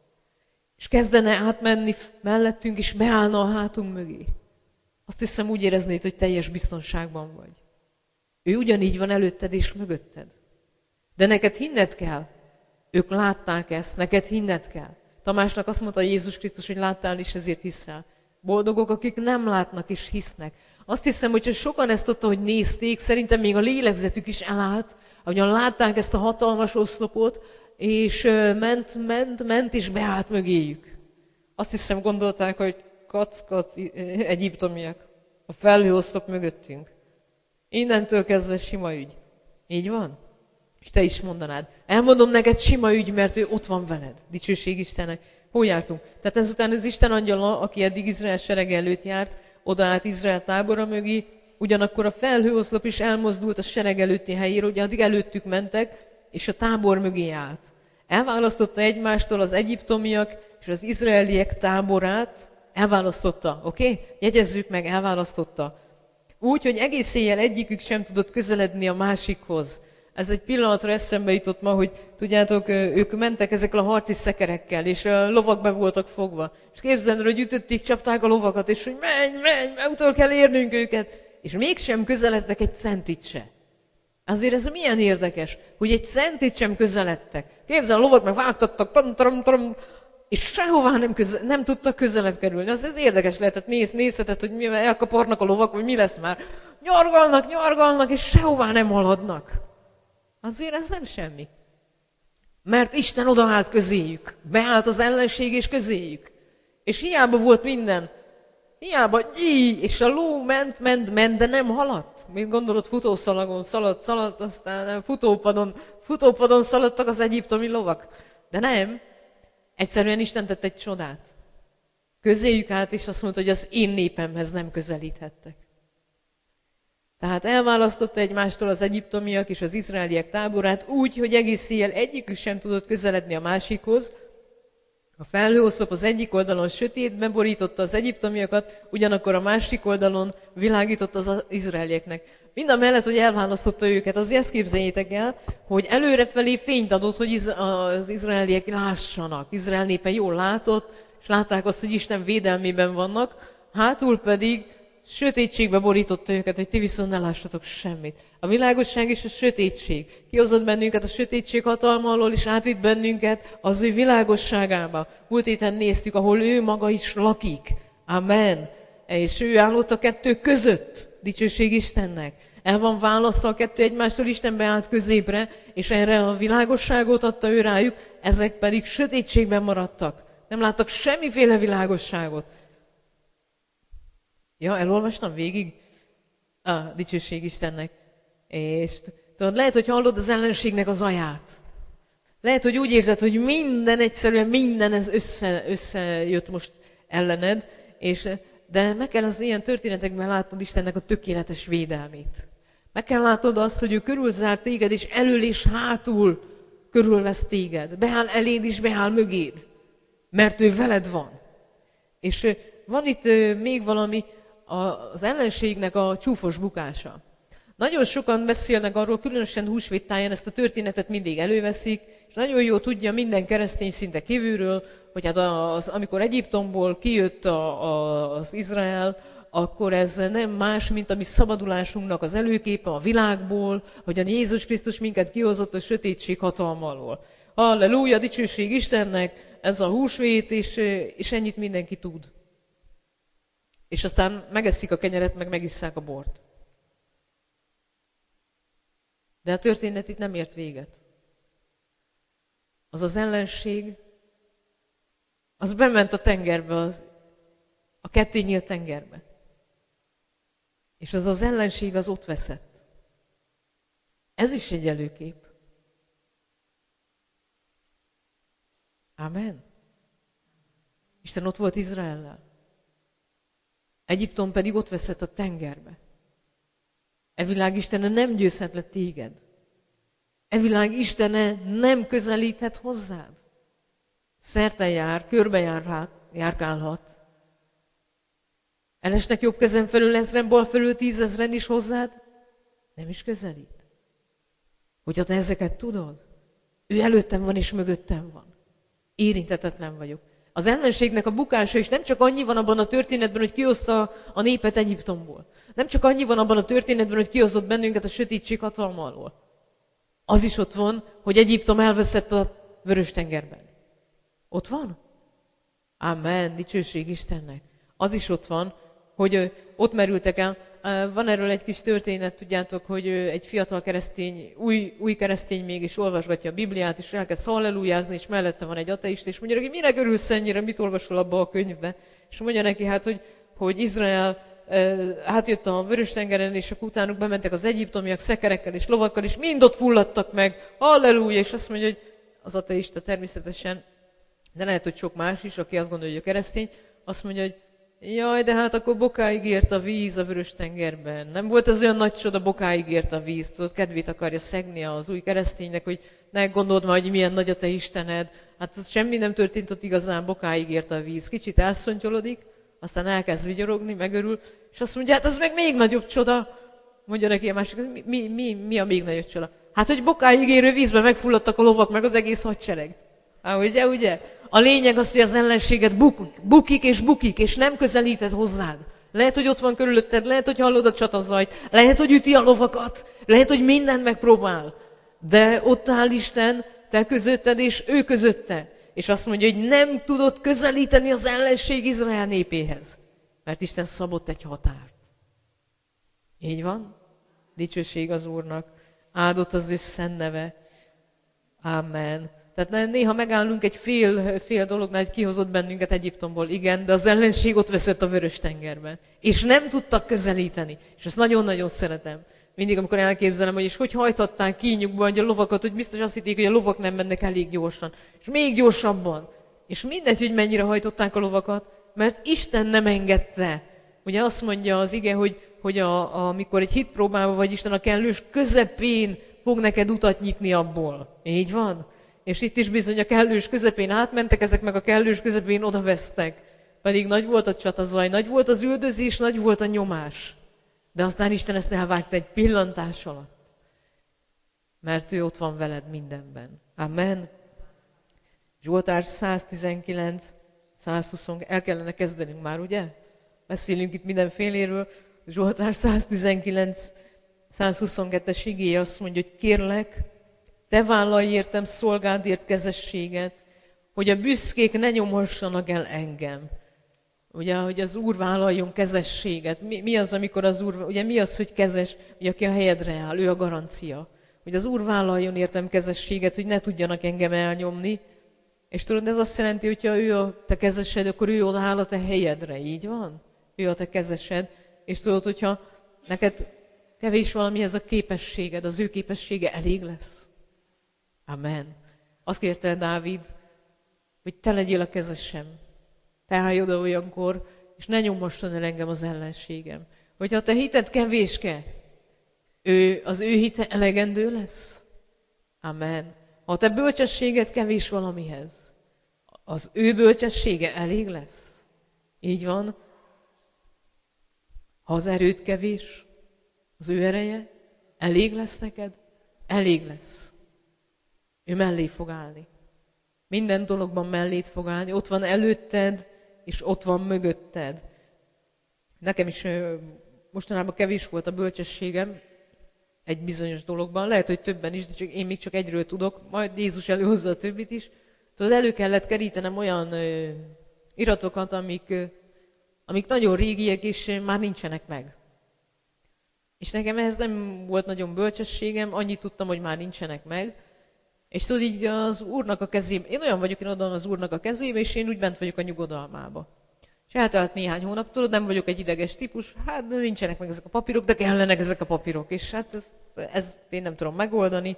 És kezdene átmenni mellettünk, és beállna a hátunk mögé. Azt hiszem, úgy éreznéd, hogy teljes biztonságban vagy. Ő ugyanígy van előtted és mögötted. De neked hinned kell. Ők látták ezt, neked hinned kell. Tamásnak azt mondta Jézus Krisztus, hogy láttál és ezért hiszel. Boldogok, akik nem látnak és hisznek. Azt hiszem, hogy sokan ezt tudta, hogy nézték, szerintem még a lélegzetük is elállt, ahogyan látták ezt a hatalmas oszlopot, és ment, ment, ment, és beállt mögéjük. Azt hiszem, gondolták, hogy kac, kac, egyiptomiak, a felhőoszlop mögöttünk. Innentől kezdve sima ügy. Így van? És te is mondanád. Elmondom neked sima ügy, mert ő ott van veled. Dicsőség Istennek. Hol jártunk? Tehát ezután az Isten angyala, aki eddig Izrael sereg előtt járt, odaállt Izrael tábora mögé, ugyanakkor a felhőoszlop is elmozdult a sereg előtti helyéről, ugye addig előttük mentek, és a tábor mögé állt. Elválasztotta egymástól az egyiptomiak és az izraeliek táborát, elválasztotta, oké? Okay? Jegyezzük meg, elválasztotta. Úgy, hogy egész éjjel egyikük sem tudott közeledni a másikhoz. Ez egy pillanatra eszembe jutott ma, hogy tudjátok, ők mentek ezekkel a harci szekerekkel, és a lovak be voltak fogva. És képzeld, hogy ütötték, csapták a lovakat, és hogy menj, menj, mert utol kell érnünk őket. És mégsem közeledtek egy centit se. Azért ez milyen érdekes, hogy egy centit sem közeledtek. Képzeld, a lovak meg vágtattak, tam, tam, tam, és sehová nem, köze- nem tudtak közelebb kerülni. Az ez érdekes lehetett, néz, nézheted, hogy mivel elkaparnak a lovak, vagy mi lesz már. Nyargalnak, nyargalnak, és sehová nem haladnak. Azért ez nem semmi. Mert Isten odaállt közéjük. Beállt az ellenség és közéjük. És hiába volt minden. Hiába gyí, és a ló ment, ment, ment, de nem haladt. Mint gondolod, futószalagon szaladt, szaladt, aztán futópadon, futópadon szaladtak az egyiptomi lovak. De nem. Egyszerűen Isten tett egy csodát. Közéjük állt, és azt mondta, hogy az én népemhez nem közelíthettek. Tehát elválasztotta egymástól az egyiptomiak és az izraeliek táborát úgy, hogy egész éjjel egyikük sem tudott közeledni a másikhoz. A felhőoszlop az egyik oldalon sötétbe borította az egyiptomiakat, ugyanakkor a másik oldalon világított az izraelieknek. Mindamellett, hogy elválasztotta őket, azért ezt képzeljétek el, hogy előrefelé fényt adott, hogy az izraeliek lássanak. Izrael népe jól látott, és látták azt, hogy Isten védelmében vannak, hátul pedig sötétségbe borította őket, hogy ti viszont ne lássatok semmit. A világosság és a sötétség. Kihozott bennünket a sötétség hatalma alól, és átvitt bennünket az ő világosságába. Múlt héten néztük, ahol ő maga is lakik. Amen. És ő állott a kettő között. Dicsőség Istennek. El van választva a kettő egymástól, Isten beállt középre, és erre a világosságot adta ő rájuk, ezek pedig sötétségben maradtak. Nem láttak semmiféle világosságot. Ja, elolvastam végig? Ah, dicsőség Istennek. És tudod, lehet, hogy hallod az ellenségnek az aját. Lehet, hogy úgy érzed, hogy minden, egyszerűen minden ez össze, összejött most ellened, és, de meg kell az ilyen történetekben látnod Istennek a tökéletes védelmét. Meg kell látnod azt, hogy ő körülzár téged, és elől és hátul körülvesz téged. Beáll eléd és beáll mögéd. mert ő veled van. És van itt még valami, az ellenségnek a csúfos bukása. Nagyon sokan beszélnek arról, különösen húsvét táján ezt a történetet mindig előveszik, és nagyon jól tudja minden keresztény szinte kívülről, hogy hát az, amikor Egyiptomból kijött a, a, az Izrael, akkor ez nem más, mint a mi szabadulásunknak az előképe a világból, hogy a Jézus Krisztus minket kihozott a sötétség hatalma alól. Halleluja, dicsőség Istennek, ez a húsvét, és, és ennyit mindenki tud. És aztán megeszik a kenyeret, meg megisszák a bort. De a történet itt nem ért véget. Az az ellenség, az bement a tengerbe, az, a ketté nyílt tengerbe. És az az ellenség az ott veszett. Ez is egy előkép. Amen. Isten ott volt Izraellel. Egyiptom pedig ott veszett a tengerbe. E világ Istene nem győzhet le téged. E világ Istene nem közelíthet hozzád. Szerte jár, körbejár rá, járkálhat. Elesnek jobb kezem felül ezren, bal felül tízezren is hozzád, nem is közelít. Hogyha te ezeket tudod, ő előttem van és mögöttem van. Érintetetlen vagyok. Az ellenségnek a bukása is nem csak annyi van abban a történetben, hogy kihozta a népet Egyiptomból. Nem csak annyi van abban a történetben, hogy kihozott bennünket a sötétség hatalma alól. Az is ott van, hogy Egyiptom elveszett a Vörös-tengerben. Ott van? Amen, dicsőség Istennek. Az is ott van, hogy ott merültek el. Van erről egy kis történet, tudjátok, hogy egy fiatal keresztény, új, új keresztény mégis olvasgatja a Bibliát, és elkezd hallelújázni, és mellette van egy ateista, és mondja neki, minek örülsz ennyire, mit olvasol abba a könyvbe? És mondja neki, hát, hogy, hogy Izrael átjött a Vörös-tengeren, és akkor utánuk bementek az egyiptomiak szekerekkel és lovakkal, és mind ott fulladtak meg, halleluja, és azt mondja, hogy az ateista természetesen, de lehet, hogy sok más is, aki azt gondolja, hogy a keresztény, azt mondja, hogy jaj, de hát akkor bokáig ért a víz a Vörös-tengerben. Nem volt ez olyan nagy csoda, bokáig ért a víz. Tudod, kedvét akarja szegni az új kereszténynek, hogy ne gondold már, hogy milyen nagy a te Istened. Hát az semmi nem történt ott igazán, bokáig ért a víz. Kicsit elszontyolodik, aztán elkezd vigyorogni, megörül, és azt mondja, hát ez meg még nagyobb csoda. Mondja neki a másik, mi, mi, mi, mi a még nagyobb csoda? Hát, hogy bokáig érő vízben megfulladtak a lovak, meg az egész hadsereg. Á, ugye, ugye? A lényeg az, hogy az ellenséget bukik, bukik és bukik, és nem közelített hozzád. Lehet, hogy ott van körülötted, lehet, hogy hallod a csatazajt, lehet, hogy üti a lovakat, lehet, hogy mindent megpróbál. De ott áll Isten, te közötted és ő közötte. És azt mondja, hogy nem tudod közelíteni az ellenség Izrael népéhez. Mert Isten szabott egy határt. Így van? Dicsőség az Úrnak. Áldott az ő szent neve. Amen. Tehát néha megállunk egy fél, fél dolognál, hogy kihozott bennünket Egyiptomból, igen, de az ellenség ott veszett a Vörös-tengerben. És nem tudtak közelíteni. És ezt nagyon-nagyon szeretem. Mindig, amikor elképzelem, hogy és hogy hajthatták kínjukba a lovakat, hogy biztos azt hitték, hogy a lovak nem mennek elég gyorsan. És még gyorsabban. És mindegy, hogy mennyire hajtották a lovakat, mert Isten nem engedte. Ugye azt mondja az ige, hogy, hogy a, a, amikor egy hitpróbában vagy, Isten a kellős közepén fog neked utat nyitni abból. Így van? És itt is bizony a kellős közepén átmentek, ezek meg a kellős közepén odavesztek. Pedig nagy volt a csatazaj, nagy volt az üldözés, nagy volt a nyomás. De aztán Isten ezt elvágta egy pillantás alatt. Mert ő ott van veled mindenben. Amen. Zsoltár száztizenkilenc, százhúsz, el kellene kezdenünk már, ugye? Beszélünk itt mindenféléről. Zsoltár száztizenkilenc, százhuszonkettes igéje azt mondja, hogy kérlek, te vállalj értem szolgádért kezességet, hogy a büszkék ne nyomhassanak el engem. Ugye, hogy az Úr vállaljon kezességet. Mi, mi az, amikor az Úr, ugye mi az, hogy kezes, ugye aki a helyedre áll, ő a garancia. Hogy az Úr vállaljon értem kezességet, hogy ne tudjanak engem elnyomni. És tudod, ez azt jelenti, hogyha ő a te kezesed, akkor ő odaáll a te helyedre, így van? Ő a te kezesed. És tudod, hogyha neked kevés valamihez a képességed, az ő képessége elég lesz. Amen. Azt kérte Dávid, hogy te legyél a kezesem. Te állj oda olyankor, és ne nyomhasson el engem az ellenségem. Hogyha a te hited kevéske, ő, az ő hite elegendő lesz. Amen. Ha a te bölcsességed kevés valamihez, az ő bölcsessége elég lesz. Így van. Ha az erőd kevés, az ő ereje elég lesz neked, elég lesz. Ő mellé fog állni. Minden dologban mellét fog állni. Ott van előtted, és ott van mögötted. Nekem is mostanában kevés volt a bölcsességem egy bizonyos dologban. Lehet, hogy többen is, de csak, én még csak egyről tudok. Majd Jézus előhozza a többit is. Tudod, elő kellett kerítenem olyan ö, iratokat, amik, ö, amik nagyon régiek, és már nincsenek meg. És nekem ehhez nem volt nagyon bölcsességem, annyit tudtam, hogy már nincsenek meg. És tudod, így az Úrnak a kezébe, én olyan vagyok, én odaadom az Úrnak a kezébe, és én úgy bent vagyok a nyugodalmába. És eltelt néhány hónap, tudod, nem vagyok egy ideges típus, hát nincsenek meg ezek a papírok, de kellenek ezek a papírok, és hát ezt, ezt én nem tudom megoldani.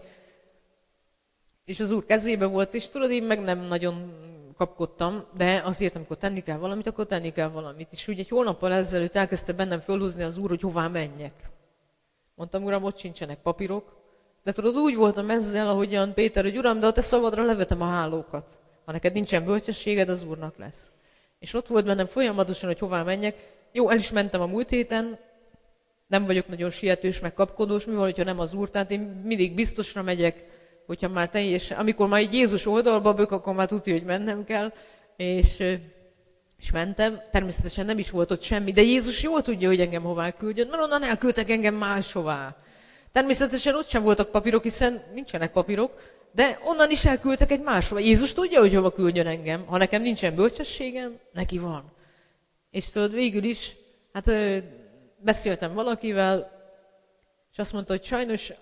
És az Úr kezébe volt, és tudod, én meg nem nagyon kapkodtam, de azért, amikor tenni kell valamit, akkor tenni kell valamit. És úgy egy hónappal ezelőtt elkezdte bennem fölhúzni az Úr, hogy hová menjek. Mondtam, Uram, ott sincsenek papírok, de tudod, úgy voltam ezzel, ahogyan Péter, hogy Uram, de a te szavadra levetem a hálókat. Ha neked nincsen bölcsességed, az Úrnak lesz. És ott volt bennem folyamatosan, hogy hová menjek. Jó, el is mentem a múlt héten, nem vagyok nagyon sietős, meg kapkodós, mi van, hogyha nem az Úr, tehát én mindig biztosra megyek, hogyha már teljesen, amikor már így Jézus oldalba bök, akkor már tudja, hogy mennem kell, és, és mentem. Természetesen nem is volt ott semmi, de Jézus jól tudja, hogy engem hová küldjön, mert onnan elküldtek engem máshová. Természetesen ott sem voltak papírok, hiszen nincsenek papírok, de onnan is elküldtek egy máshova. Jézus tudja, hogy hova küldjön engem. Ha nekem nincsen bölcsességem, neki van. És tudod, végül is, hát beszéltem valakivel, és azt mondta, hogy sajnos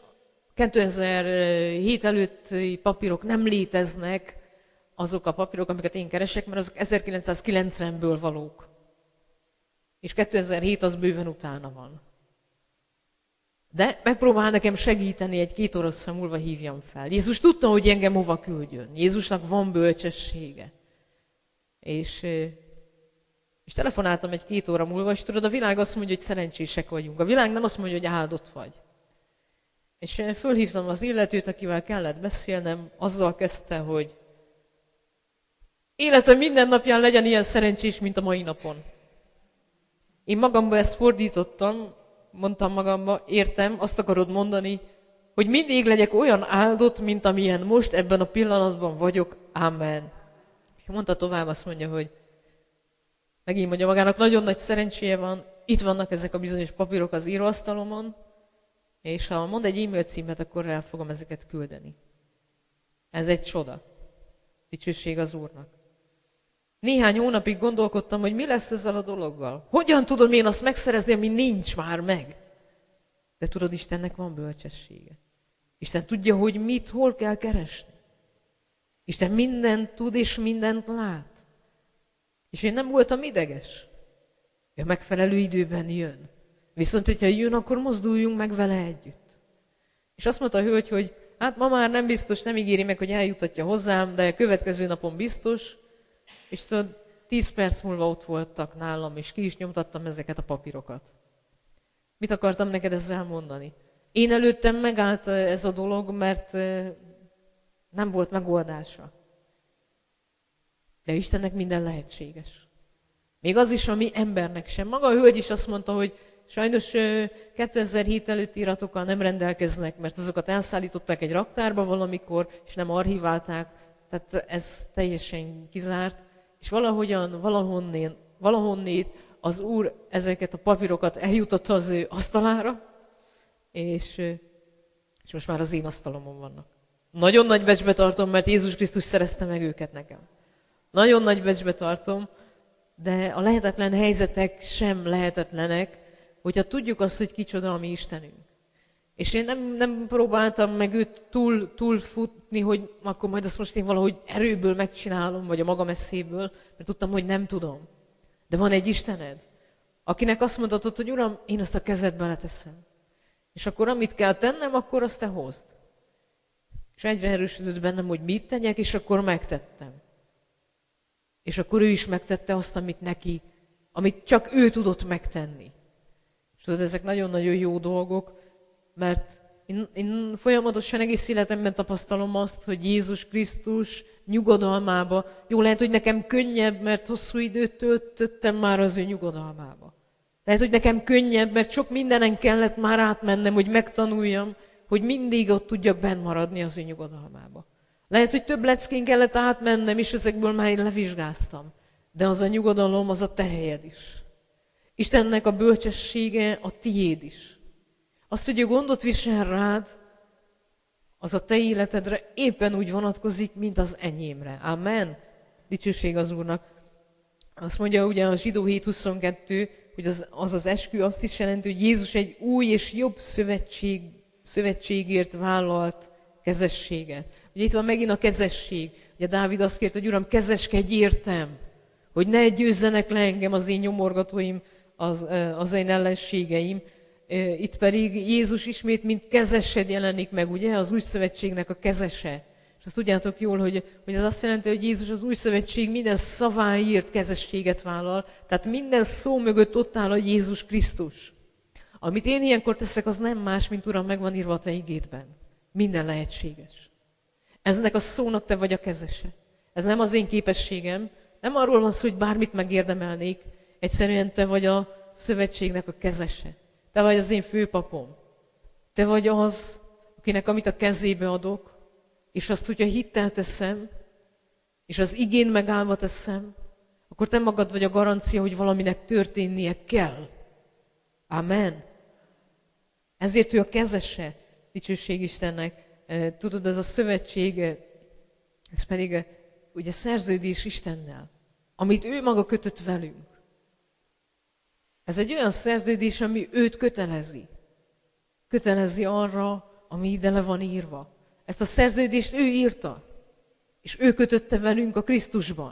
kétezer-hét előtti papírok nem léteznek, azok a papírok, amiket én keresek, mert azok ezerkilencszázkilencvenből valók. És kétezer-hét az bőven utána van. De megpróbál nekem segíteni, egy két óra múlva hívjam fel. Jézus tudta, hogy engem hova küldjön. Jézusnak van bölcsessége. És, és telefonáltam egy két óra múlva, és tudod, a világ azt mondja, hogy szerencsések vagyunk. A világ nem azt mondja, hogy áldott vagy. És fölhívtam az illetőt, akivel kellett beszélnem, azzal kezdte, hogy életem minden napján legyen ilyen szerencsés, mint a mai napon. Én magamba ezt fordítottam, mondtam magamba, értem, azt akarod mondani, hogy mindig legyek olyan áldott, mint amilyen most ebben a pillanatban vagyok. Amen. És mondta tovább, azt mondja, hogy megint mondja magának, nagyon nagy szerencséje van, itt vannak ezek a bizonyos papírok az íróasztalomon, és ha mond egy e-mail címet, akkor el fogom ezeket küldeni. Ez egy csoda. Dicsőség az Úrnak. Néhány hónapig gondolkodtam, hogy mi lesz ezzel a dologgal. Hogyan tudom én azt megszerezni, ami nincs már meg? De tudod, Istennek van bölcsessége. Isten tudja, hogy mit, hol kell keresni. Isten mindent tud és mindent lát. És én nem voltam ideges. Ő megfelelő időben jön. Viszont, hogyha jön, akkor mozduljunk meg vele együtt. És azt mondta a hölgy, hogy hát ma már nem biztos, nem ígéri meg, hogy eljutatja hozzám, de a következő napon biztos. És tudod, tíz perc múlva ott voltak nálam, és ki is nyomtattam ezeket a papírokat. Mit akartam neked ezzel mondani? Én előttem megállt ez a dolog, mert nem volt megoldása. De Istennek minden lehetséges. Még az is, ami embernek sem. Maga a hölgy is azt mondta, hogy sajnos kétezer-hét előtti iratokkal nem rendelkeznek, mert azokat elszállították egy raktárba valamikor, és nem archiválták. Tehát ez teljesen kizárt. És valahogyan, valahonnét, valahonnét az Úr ezeket a papírokat eljutotta az ő asztalára, és, és most már az én asztalomon vannak. Nagyon nagy becsbe tartom, mert Jézus Krisztus szerezte meg őket nekem. Nagyon nagy becsbe tartom, de a lehetetlen helyzetek sem lehetetlenek, hogyha tudjuk azt, hogy kicsoda a mi Istenünk. És én nem, nem próbáltam meg őt túl, túl futni, hogy akkor majd azt most én valahogy erőből megcsinálom, vagy a magam eszéből, mert tudtam, hogy nem tudom. De van egy Istened, akinek azt mondhatod, hogy Uram, én azt a kezedbe leteszem. És akkor amit kell tennem, akkor azt te hozd. És egyre erősödött bennem, hogy mit tegyek, és akkor megtettem. És akkor ő is megtette azt, amit neki, amit csak ő tudott megtenni. És tudod, ezek nagyon-nagyon jó dolgok, mert én, én folyamatosan egész életemben tapasztalom azt, hogy Jézus Krisztus nyugodalmába. Jó, lehet, hogy nekem könnyebb, mert hosszú időt töltöttem már az ő nyugodalmába. Lehet, hogy nekem könnyebb, mert sok mindenen kellett már átmennem, hogy megtanuljam, hogy mindig ott tudjak benn maradni az ő nyugodalmába. Lehet, hogy több leckén kellett átmennem, és ezekből már én levizsgáztam. De az a nyugodalom, az a te helyed is. Istennek a bölcsessége a tiéd is. Azt, hogy ő gondot visel rád, az a te életedre éppen úgy vonatkozik, mint az enyémre. Amen. Dicsőség az Úrnak. Azt mondja ugye a Zsidó hét huszonkettő, hogy az, az az eskü azt is jelenti, hogy Jézus egy új és jobb szövetség, szövetségért vállalt kezességet. Ugye itt van megint a kezesség. Ugye Dávid azt kérte, hogy Uram, kezeskedj értem, hogy ne győzzenek le engem az én nyomorgatóim, az, az én ellenségeim. Itt pedig Jézus ismét, mint kezesed jelenik meg, ugye, az új szövetségnek a kezese. És azt tudjátok jól, hogy, hogy az azt jelenti, hogy Jézus az új szövetség minden szaváért kezességet vállal, tehát minden szó mögött ott áll a Jézus Krisztus. Amit én ilyenkor teszek, az nem más, mint Uram, meg van írva a te igédben. Minden lehetséges. Eznek a szónak te vagy a kezese. Ez nem az én képességem, nem arról van szó, hogy bármit megérdemelnék, egyszerűen te vagy a szövetségnek a kezese. Te vagy az én főpapom. Te vagy az, akinek amit a kezébe adok, és azt, hogyha hittel teszem, és az igén megállva teszem, akkor te magad vagy a garancia, hogy valaminek történnie kell. Amen. Ezért ő a kezese, dicsőség Istennek. Tudod, ez a szövetség, ez pedig ugye szerződés Istennel, amit ő maga kötött velünk. Ez egy olyan szerződés, ami őt kötelezi. Kötelezi arra, ami ide le van írva. Ezt a szerződést ő írta, és ő kötötte velünk a Krisztusban.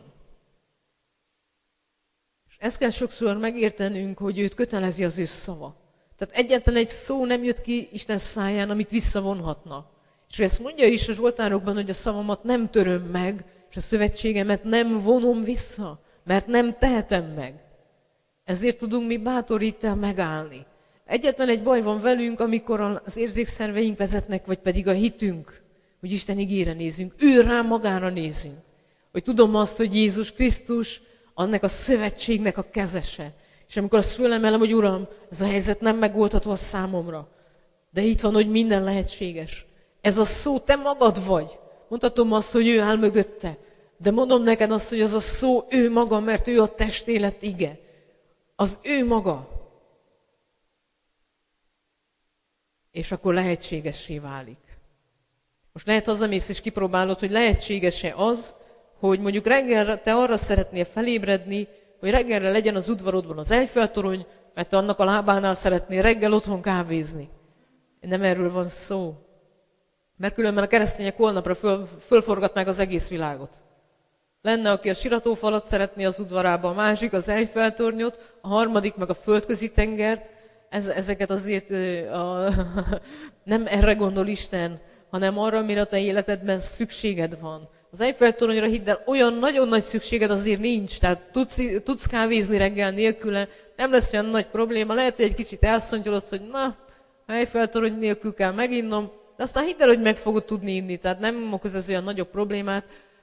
És ezt kell sokszor megértenünk, hogy őt kötelezi az ő szava. Tehát egyetlen egy szó nem jött ki Isten száján, amit visszavonhatna. És ő ezt mondja is a Zsoltárokban, hogy a szavamat nem töröm meg, és a szövetségemet nem vonom vissza, mert nem tehetem meg. Ezért tudunk mi bátoríttel megállni. Egyetlen egy baj van velünk, amikor az érzékszerveink vezetnek, vagy pedig a hitünk, hogy Isten igére nézünk, ő rá magára nézünk. Hogy tudom azt, hogy Jézus Krisztus annak a szövetségnek a kezese. És amikor azt fölemelem, hogy Uram, ez a helyzet nem megoldható a számomra, de itt van, hogy minden lehetséges. Ez a szó, te magad vagy. Mondhatom azt, hogy ő áll mögötte. De mondom neked azt, hogy az a szó ő maga, mert ő a testélet ige. Az ő maga. És akkor lehetségessé válik. Most lehet hazamész és kipróbálod, hogy lehetséges-e az, hogy mondjuk reggel te arra szeretnél felébredni, hogy reggelre legyen az udvarodban az Eiffel-torony, mert te annak a lábánál szeretnél reggel otthon kávézni. Nem erről van szó. Mert különben a keresztények holnapra föl, fölforgatnák az egész világot. Lenne, aki a siratófalat szeretné az udvarába, a másik az Eiffel-tornyot, a harmadik meg a földközi tengert. Ez, ezeket azért a, nem erre gondol Isten, hanem arra, amire a te életedben szükséged van. Az Eiffel-toronyra hidd el, olyan nagyon nagy szükséged azért nincs, tehát tudsz, tudsz kávézni reggel nélküle, nem lesz olyan nagy probléma, lehet, hogy egy kicsit elszontyolodsz, hogy na, Eiffel-torony nélkül kell meginnom, de aztán hidd el, hogy meg fogod tudni inni, tehát nem okoz ez olyan nagyobb problémát.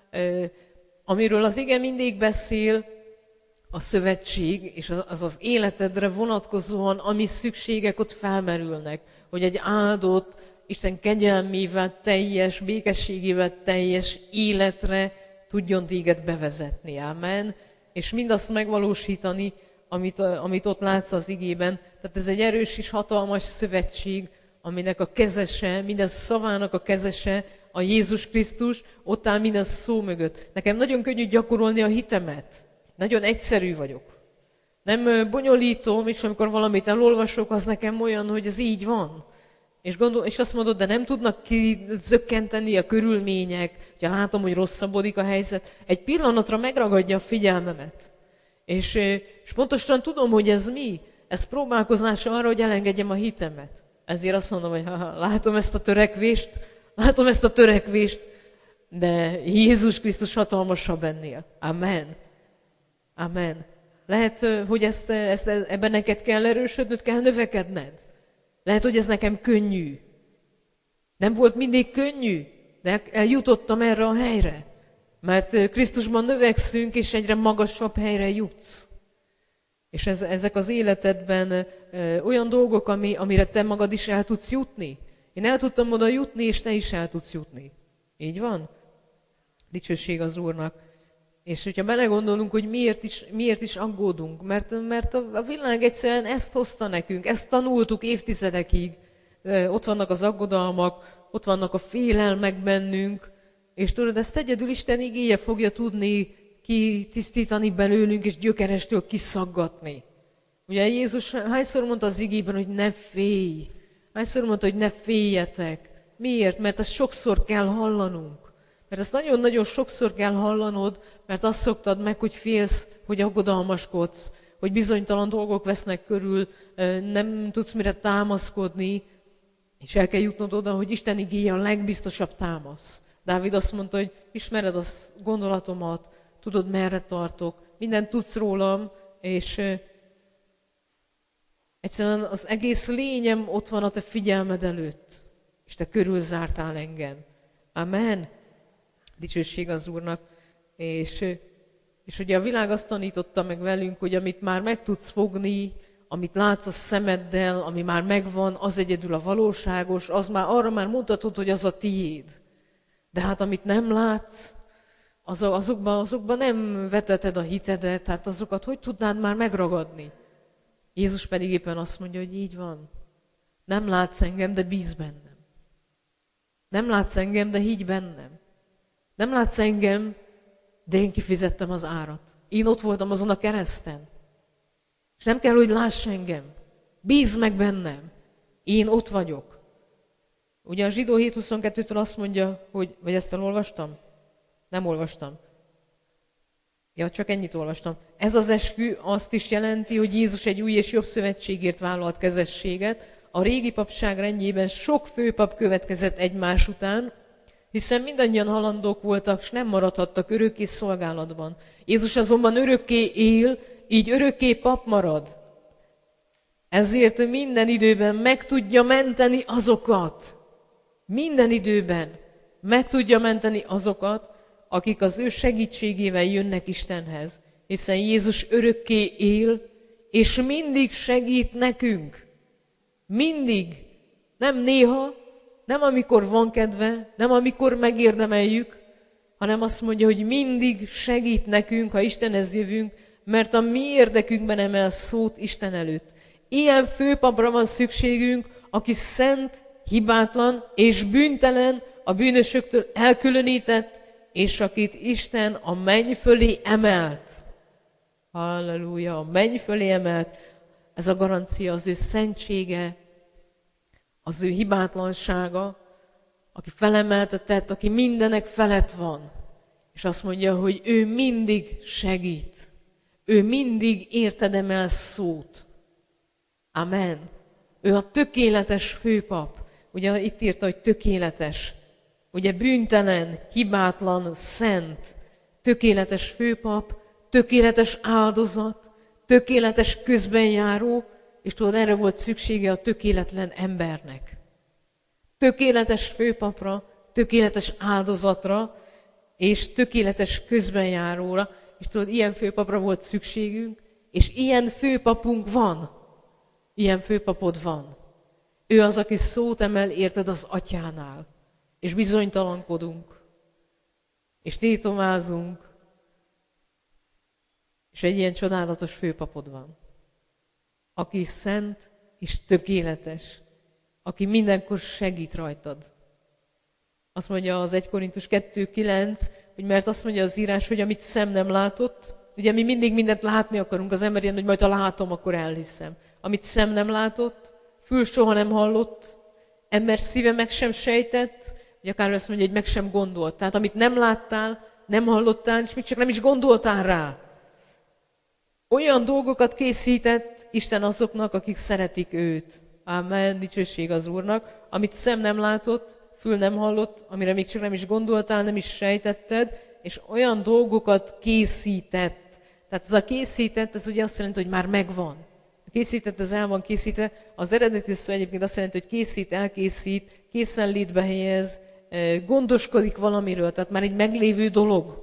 Amiről az ige mindig beszél, a szövetség, és az az életedre vonatkozóan, ami szükségek ott felmerülnek, hogy egy áldott, Isten kegyelmével teljes, békességével teljes életre tudjon téged bevezetni. Amen. És mindazt megvalósítani, amit, amit ott látsz az igében. Tehát ez egy erős és hatalmas szövetség, aminek a kezese, minden szavának a kezese, a Jézus Krisztus, ott áll minden szó mögött. Nekem nagyon könnyű gyakorolni a hitemet. Nagyon egyszerű vagyok. Nem bonyolítom, és amikor valamit elolvasok, az nekem olyan, hogy ez így van. És, gondol, és azt mondod, de nem tudnak kizökkenteni a körülmények, ha látom, hogy rosszabbodik a helyzet. Egy pillanatra megragadja a figyelmemet. És, és pontosan tudom, hogy ez mi. Ez próbálkozás arra, hogy elengedjem a hitemet. Ezért azt mondom, hogy ha, ha, látom ezt a törekvést, látom ezt a törekvést, de Jézus Krisztus hatalmasabb ennél. Amen. Amen. Lehet, hogy ezt, ezt, ebben neked kell erősödnöd, kell növekedned. Lehet, hogy ez nekem könnyű. Nem volt mindig könnyű, de eljutottam erre a helyre. Mert Krisztusban növekszünk, és egyre magasabb helyre jutsz. És ez, ezek az életedben ö, olyan dolgok, ami, amire te magad is el tudsz jutni. Én el tudtam oda jutni, és te is el tudsz jutni. Így van? Dicsőség az Úrnak. És hogyha belegondolunk, hogy miért is, miért is aggódunk, mert, mert a világ egyszerűen ezt hozta nekünk, ezt tanultuk évtizedekig. Ott vannak az aggodalmak, ott vannak a félelmek bennünk, és tudod, ezt egyedül Isten igéje fogja tudni kitisztítani belőlünk, és gyökerestől kiszaggatni. Ugye Jézus hányszor mondta az igében, hogy ne félj? Hányszor mondta, hogy ne féljetek? Miért? Mert ezt sokszor kell hallanunk. Mert ezt nagyon-nagyon sokszor kell hallanod, mert azt szoktad meg, hogy félsz, hogy aggodalmaskodsz, hogy bizonytalan dolgok vesznek körül, nem tudsz mire támaszkodni, és el kell jutnod oda, hogy Isten igéje a legbiztosabb támasz. Dávid azt mondta, hogy ismered a gondolatomat, tudod, merre tartok, mindent tudsz rólam, és egyszerűen az egész lényem ott van a te figyelmed előtt, és te körülzártál engem. Amen. Dicsőség az Úrnak. És, és ugye a világ azt tanította meg velünk, hogy amit már meg tudsz fogni, amit látsz a szemeddel, ami már megvan, az egyedül a valóságos, az már arra már mutatod, hogy az a tiéd. De hát amit nem látsz, azokban, azokban nem veteted a hitedet, tehát azokat hogy tudnád már megragadni? Jézus pedig éppen azt mondja, hogy így van. Nem látsz engem, de bízz bennem. Nem látsz engem, de higgy bennem. Nem látsz engem, de én kifizettem az árat. Én ott voltam azon a kereszten. És nem kell, hogy láss engem. Bízz meg bennem. Én ott vagyok. Ugye a Zsidó hét huszonkettőtől azt mondja, hogy, vagy ezt elolvastam? Nem olvastam. Ja, csak ennyit olvastam. Ez az eskü azt is jelenti, hogy Jézus egy új és jobb szövetségért vállalt kezességet. A régi papság rendjében sok főpap következett egymás után, hiszen mindannyian halandók voltak, s nem maradhattak örökké szolgálatban. Jézus azonban örökké él, így örökké pap marad. Ezért minden időben meg tudja menteni azokat, minden időben meg tudja menteni azokat, akik az ő segítségével jönnek Istenhez. Hiszen Jézus örökké él, és mindig segít nekünk. Mindig. Nem néha, nem amikor van kedve, nem amikor megérdemeljük, hanem azt mondja, hogy mindig segít nekünk, ha Istenhez jövünk, mert a mi érdekünkben emel szót Isten előtt. Ilyen főpapra van szükségünk, aki szent, hibátlan és bűntelen, a bűnösöktől elkülönített, és akit Isten a menny fölé emelt. Halleluja, a menny fölé emelt. Ez a garancia az ő szentsége, az ő hibátlansága, aki felemeltetett, aki mindenek felett van. És azt mondja, hogy ő mindig segít. Ő mindig érted emel szót. Amen. Ő a tökéletes főpap. Ugye itt írta, hogy tökéletes. Ugye bűntelen, hibátlan, szent, tökéletes főpap, tökéletes áldozat, tökéletes közbenjáró, és tudod, erre volt szüksége a tökéletlen embernek. Tökéletes főpapra, tökéletes áldozatra, és tökéletes közbenjáróra, és tudod, ilyen főpapra volt szükségünk, és ilyen főpapunk van. Ilyen főpapod van. Ő az, aki szót emel, érted, az atyánál. És bizonytalankodunk. És tétomázunk. És egy ilyen csodálatos főpapod van. Aki szent és tökéletes. Aki mindenkor segít rajtad. Azt mondja az egy Korintus kettő kilenc, hogy mert azt mondja az írás, hogy amit szem nem látott, ugye mi mindig mindent látni akarunk, az ember ilyen, hogy majd ha látom, akkor elhiszem. Amit szem nem látott, fül soha nem hallott, ember szíve meg sem sejtett, vagy akár azt mondja, hogy meg sem gondolt. Tehát amit nem láttál, nem hallottál, és még csak nem is gondoltál rá. Olyan dolgokat készített Isten azoknak, akik szeretik őt. Ámen, dicsőség az Úrnak. Amit szem nem látott, fül nem hallott, amire még csak nem is gondoltál, nem is sejtetted, és olyan dolgokat készített. Tehát ez a készített, ez ugye azt jelenti, hogy már megvan. A készített, ez el van készítve. Az eredeti szó egyébként azt jelenti, hogy készít, elkészít, készenlétbe helyez, gondoskodik valamiről, tehát már egy meglévő dolog.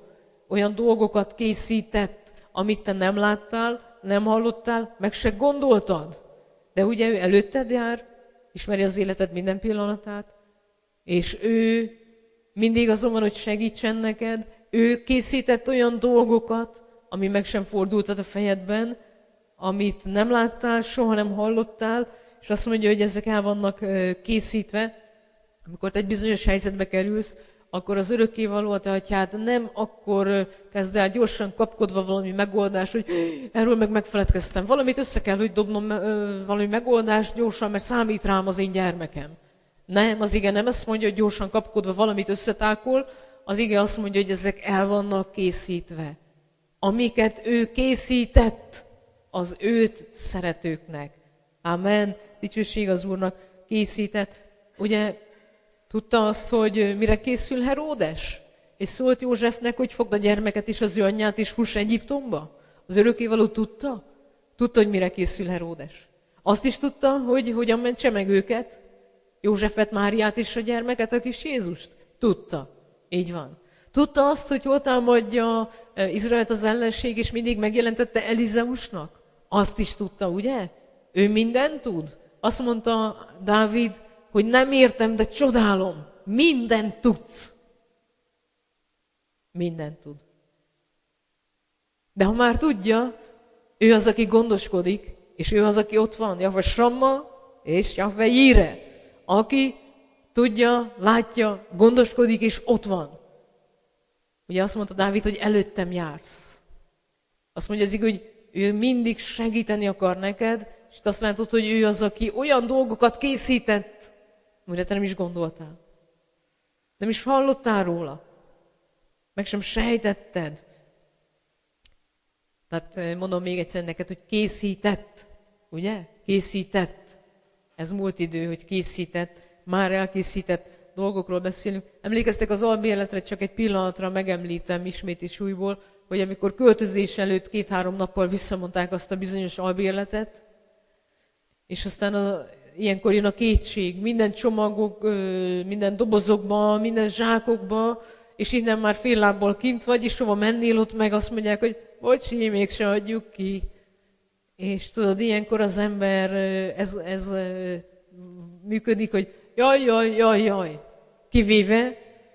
olyan dolgokat készített, amit te nem láttál, nem hallottál, meg se gondoltad. De ugye ő előtted jár, ismeri az életed minden pillanatát, és ő mindig azon van, hogy segítsen neked. Ő készített olyan dolgokat, ami meg sem fordult a fejedben, amit nem láttál, soha nem hallottál, és azt mondja, hogy ezek el vannak készítve. Amikor te egy bizonyos helyzetbe kerülsz, akkor az örökkévaló, a te atyád nem akkor kezd el gyorsan kapkodva valami megoldás, hogy erről meg megfeledkeztem. Valamit össze kell, hogy dobnom, valami megoldást gyorsan, mert számít rám az én gyermekem. Nem, az ige nem ezt mondja, hogy gyorsan kapkodva valamit összetákol, az ige azt mondja, hogy ezek el vannak készítve. Amiket ő készített az őt szeretőknek. Amen. Dicsőség az Úrnak, készített. Ugye tudta azt, hogy mire készül Heródes? És szólt Józsefnek, hogy fogd a gyermeket és az ő anyját és fuss Egyiptomba? Az örökkévaló tudta? Tudta, hogy mire készül Heródes. Azt is tudta, hogy hogyan mentse meg őket? Józsefet, Máriát és a gyermeket, a kis Jézust? Tudta. Így van. Tudta azt, hogy hol támadja Izraelt az ellenség, és mindig megjelentette Elizeusnak? Azt is tudta, ugye? Ő mindent tud. Azt mondta Dávid, hogy nem értem, de csodálom. Mindent tudsz. Mindent tud. De ha már tudja, ő az, aki gondoskodik, és ő az, aki ott van. Jahve Samma és Jahve Jire. Aki tudja, látja, gondoskodik, és ott van. Ugye azt mondta Dávid, hogy előttem jársz. Azt mondja az ige, hogy ő mindig segíteni akar neked, és azt látod, hogy ő az, aki olyan dolgokat készített, amire te nem is gondoltál. Nem is hallottál róla. Meg sem sejtetted. Tehát mondom még egyszer neked, hogy készített. Ugye? Készített. Ez múlt idő, hogy készített. Már elkészített dolgokról beszélünk. Emlékeztek az albérletre, csak egy pillanatra megemlítem ismét is újból, hogy amikor költözés előtt két-három nappal visszamondták azt a bizonyos albérletet, és aztán a, ilyenkor jön a kétség, minden csomagok, minden dobozokba, minden zsákokba, és innen már fél lábból kint vagy, és hova mennél, ott meg azt mondják, hogy bocsi, mégse adjuk ki. És tudod, ilyenkor az ember, ez, ez működik, hogy jaj, jaj, jaj, jaj. Kivéve,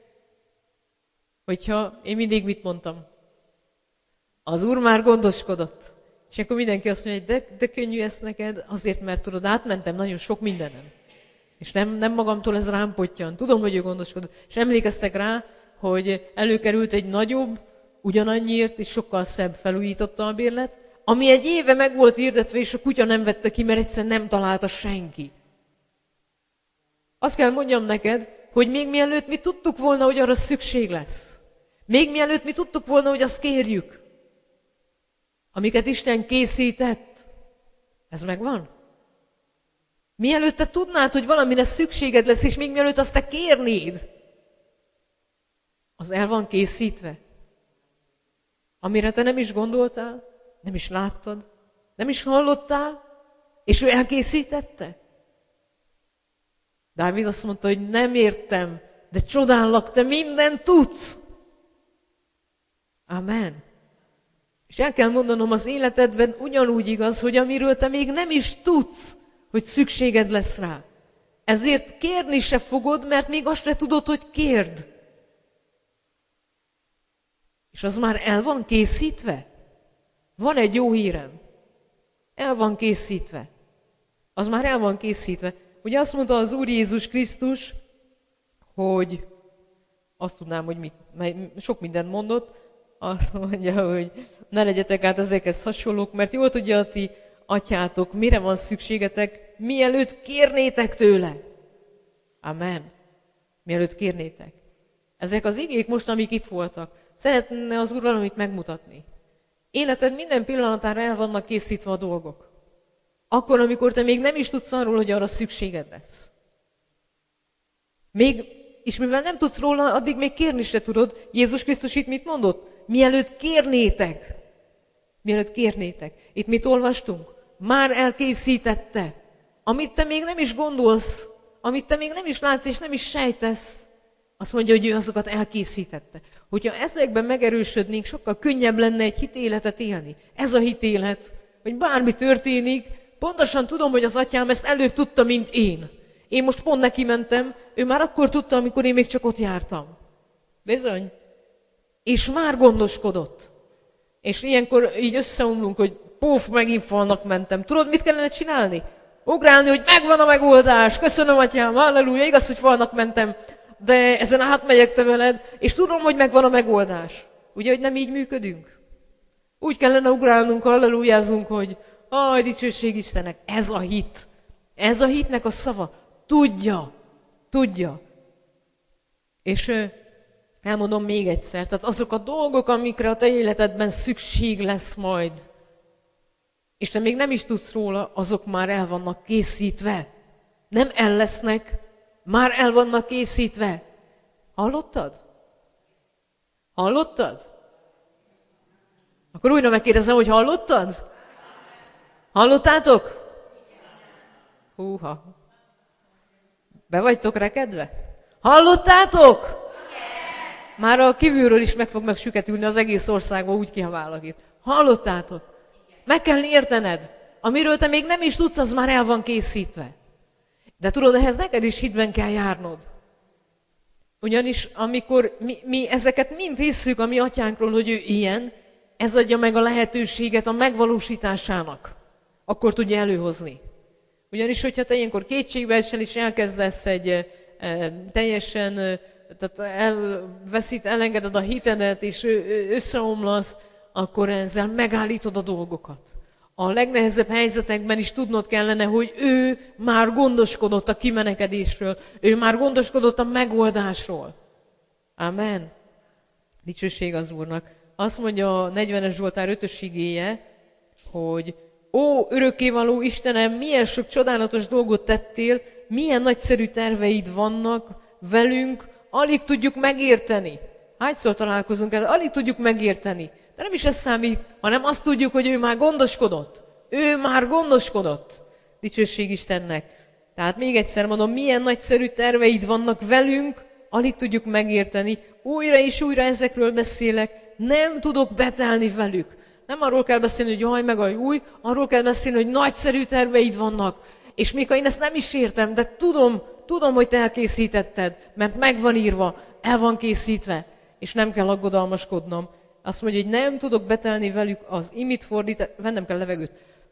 hogyha én mindig mit mondtam? Az Úr már gondoskodott. És akkor mindenki azt mondja, hogy de, de könnyű ezt neked, azért, mert tudod, átmentem nagyon sok mindenem. És nem, nem magamtól ez rám pottyan. Tudom, hogy ő gondoskodott. És emlékeztek rá, hogy előkerült egy nagyobb, ugyanannyiért és sokkal szebb felújított albérlet, ami egy éve meg volt hirdetve, és a kutya nem vette ki, mert egyszerűen nem találta senki. Azt kell mondjam neked, hogy még mielőtt mi tudtuk volna, hogy arra szükség lesz. Még mielőtt mi tudtuk volna, hogy azt kérjük. Amiket Isten készített, ez megvan. Mielőtt te tudnád, hogy valamire szükséged lesz, és még mielőtt azt te kérnéd, az el van készítve. Amire te nem is gondoltál, nem is láttad, nem is hallottál, és ő elkészítette. Dávid azt mondta, hogy nem értem, de csodállak, te mindent tudsz. Amen. És el kell mondanom, az életedben ugyanúgy igaz, hogy amiről te még nem is tudsz, hogy szükséged lesz rá. Ezért kérni se fogod, mert még azt se tudod, hogy kérd. És az már el van készítve. Van egy jó hírem. El van készítve. Az már el van készítve. Ugye azt mondta az Úr Jézus Krisztus, hogy azt tudnám, hogy mit, sok mindent mondott, azt mondja, hogy ne legyetek át ezekhez hasonlók, mert jól tudja a ti atyátok, mire van szükségetek, mielőtt kérnétek tőle. Amen. Mielőtt kérnétek. Ezek az igék most, amik itt voltak. Szeretne az Úr valamit megmutatni. Életed minden pillanatára el vannak készítve a dolgok. Akkor, amikor te még nem is tudsz arról, hogy arra szükséged lesz. Még, és mivel nem tudsz róla, addig még kérni se tudod. Jézus Krisztus itt mit mondott? Mielőtt kérnétek. Mielőtt kérnétek. Itt mit olvastunk? Már elkészítette. Amit te még nem is gondolsz, amit te még nem is látsz, és nem is sejtesz, Azt mondja, hogy ő azokat elkészítette. Hogyha ezekben megerősödnénk, sokkal könnyebb lenne egy hitéletet élni. Ez a hitélet, hogy bármi történik, pontosan tudom, hogy az atyám ezt előbb tudta, mint én. Én most pont neki mentem, ő már akkor tudta, amikor én még csak ott jártam. Bizony. És már gondoskodott. És ilyenkor így összeomlunk, hogy puf, megint falnak mentem. Tudod, mit kellene csinálni? Ugrálni, hogy megvan a megoldás. Köszönöm, atyám, halleluja, igaz, hogy falnak mentem, de ezen átmegyek te veled, és tudom, hogy megvan a megoldás. Ugye, hogy nem így működünk? Úgy kellene ugrálnunk, hallelujázunk, hogy aj, dicsőség Istennek, ez a hit. Ez a hitnek a szava. Tudja, tudja. És elmondom még egyszer, tehát azok a dolgok, amikre a te életedben szükség lesz majd, és te még nem is tudsz róla, azok már el vannak készítve. Nem el lesznek, már el vannak készítve. Hallottad? Hallottad? Akkor újra megkérdezem, hogy hallottad? Hallottátok? Húha. Be vagytok rekedve? Hallottátok? Már a kívülről is meg fog megsüketülni az egész országban, úgy kiabálok itt. Hallottátok? Meg kell értened. Amiről te még nem is tudsz, az már el van készítve. De tudod, ehhez neked is hitben kell járnod. Ugyanis amikor mi, mi ezeket mind hisszük a mi atyánkról, hogy ő ilyen, ez adja meg a lehetőséget a megvalósításának. Akkor tudja előhozni. Ugyanis, hogyha te ilyenkor kétségbeesel és elkezdesz egy e, teljesen, e, tehát elveszít, elengeded a hitedet, és összeomlasz, akkor ezzel megállítod a dolgokat. A legnehezebb helyzetekben is tudnod kellene, hogy ő már gondoskodott a kimenekedésről, ő már gondoskodott a megoldásról. Amen. Dicsőség az Úrnak. Azt mondja a negyvenes Zsoltár ötös igéje, hogy ó, örökkévaló Istenem, milyen sok csodálatos dolgot tettél, milyen nagyszerű terveid vannak velünk, alig tudjuk megérteni. Hányszor találkozunk ezzel? Alig tudjuk megérteni. De nem is ez számít, hanem azt tudjuk, hogy ő már gondoskodott. Ő már gondoskodott. Dicsőség Istennek. Tehát még egyszer mondom, milyen nagyszerű terveid vannak velünk, alig tudjuk megérteni. Újra és újra ezekről beszélek, nem tudok betelni velük. Nem arról kell beszélni, hogy jaj, meg a új, arról kell beszélni, hogy nagyszerű terveid vannak. És még ha én ezt nem is értem, de tudom, tudom, hogy te elkészítetted, mert meg van írva, el van készítve, és nem kell aggodalmaskodnom. Azt mondja, hogy nem tudok betelni velük az imit fordítani, vennem kell levegőt.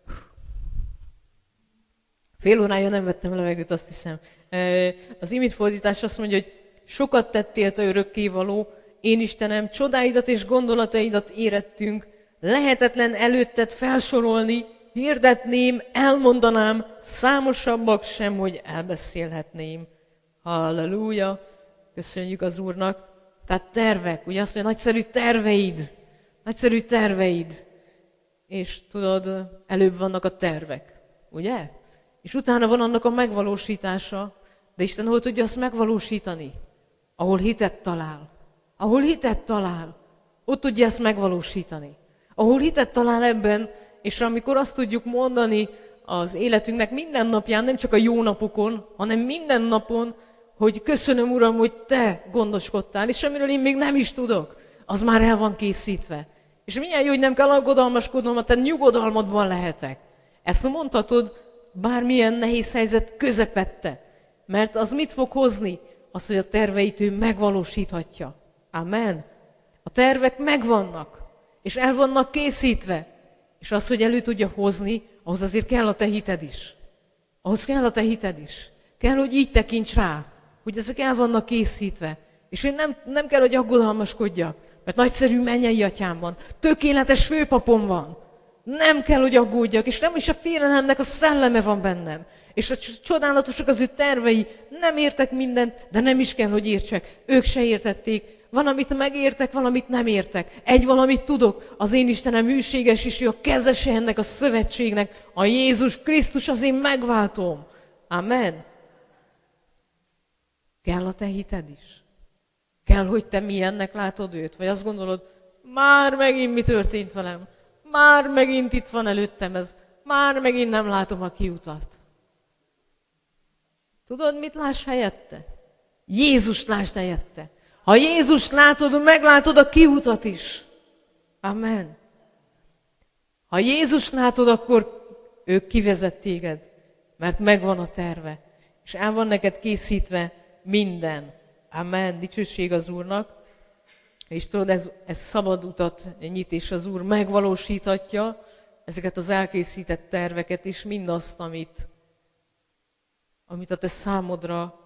Fél órája nem vettem levegőt, azt hiszem. Az imit fordítás azt mondja, hogy sokat tettél te örökkévaló, én Istenem, csodáidat és gondolataidat érettünk, lehetetlen előtted felsorolni, hirdetném, elmondanám, számosabbak sem, hogy elbeszélhetném. Halleluja! Köszönjük az Úrnak! Tehát tervek, ugye azt mondja, nagyszerű terveid, nagyszerű terveid. És tudod, előbb vannak a tervek, ugye? És utána van annak a megvalósítása, de Isten hol tudja azt megvalósítani? Ahol hitet talál. Ahol hitet talál, ott tudja ezt megvalósítani. Ahol hitet talál ebben, és amikor azt tudjuk mondani az életünknek minden napján, nem csak a jó napokon, hanem minden napon, hogy köszönöm, Uram, hogy te gondoskodtál, és amiről én még nem is tudok, az már el van készítve. És milyen jó, hogy nem kell aggodalmaskodnom, mert te nyugodalmadban lehetek. Ezt mondhatod bármilyen nehéz helyzet közepette. Mert az mit fog hozni? Az, hogy a terveit ő megvalósíthatja. Amen. A tervek megvannak, és el vannak készítve. És az, hogy elő tudja hozni, ahhoz azért kell a te hited is. Ahhoz kell a te hited is. Kell, hogy így tekints rá, hogy ezek el vannak készítve. És én nem, nem kell, hogy aggodalmaskodjak, mert nagyszerű mennyei atyám van, tökéletes főpapom van. Nem kell, hogy aggódjak, és nem is a félelemnek a szelleme van bennem. És a csodálatosak az ő tervei, nem értek mindent, de nem is kell, hogy értsek. Ők se értették. Van, amit megértek, valamit nem értek. Egy valamit tudok, az én Istenem hűséges, és ő a kezese ennek a szövetségnek. A Jézus Krisztus az én megváltóm. Amen. Kell a te hited is. Kell, hogy te milyennek látod őt. Vagy azt gondolod, már megint mi történt velem. Már megint itt van előttem ez. Már megint nem látom a kiutat. Tudod, mit láss helyette? Jézust lásd helyette. Ha Jézust látod, meglátod a kiutat is. Amen. Ha Jézust látod, akkor ő kivezet téged, mert megvan a terve. És el van neked készítve minden. Amen. Dicsőség az Úrnak. És tudod, ez, ez szabad utat nyit, és az Úr megvalósíthatja ezeket az elkészített terveket, és mindazt, amit, amit a te számodra,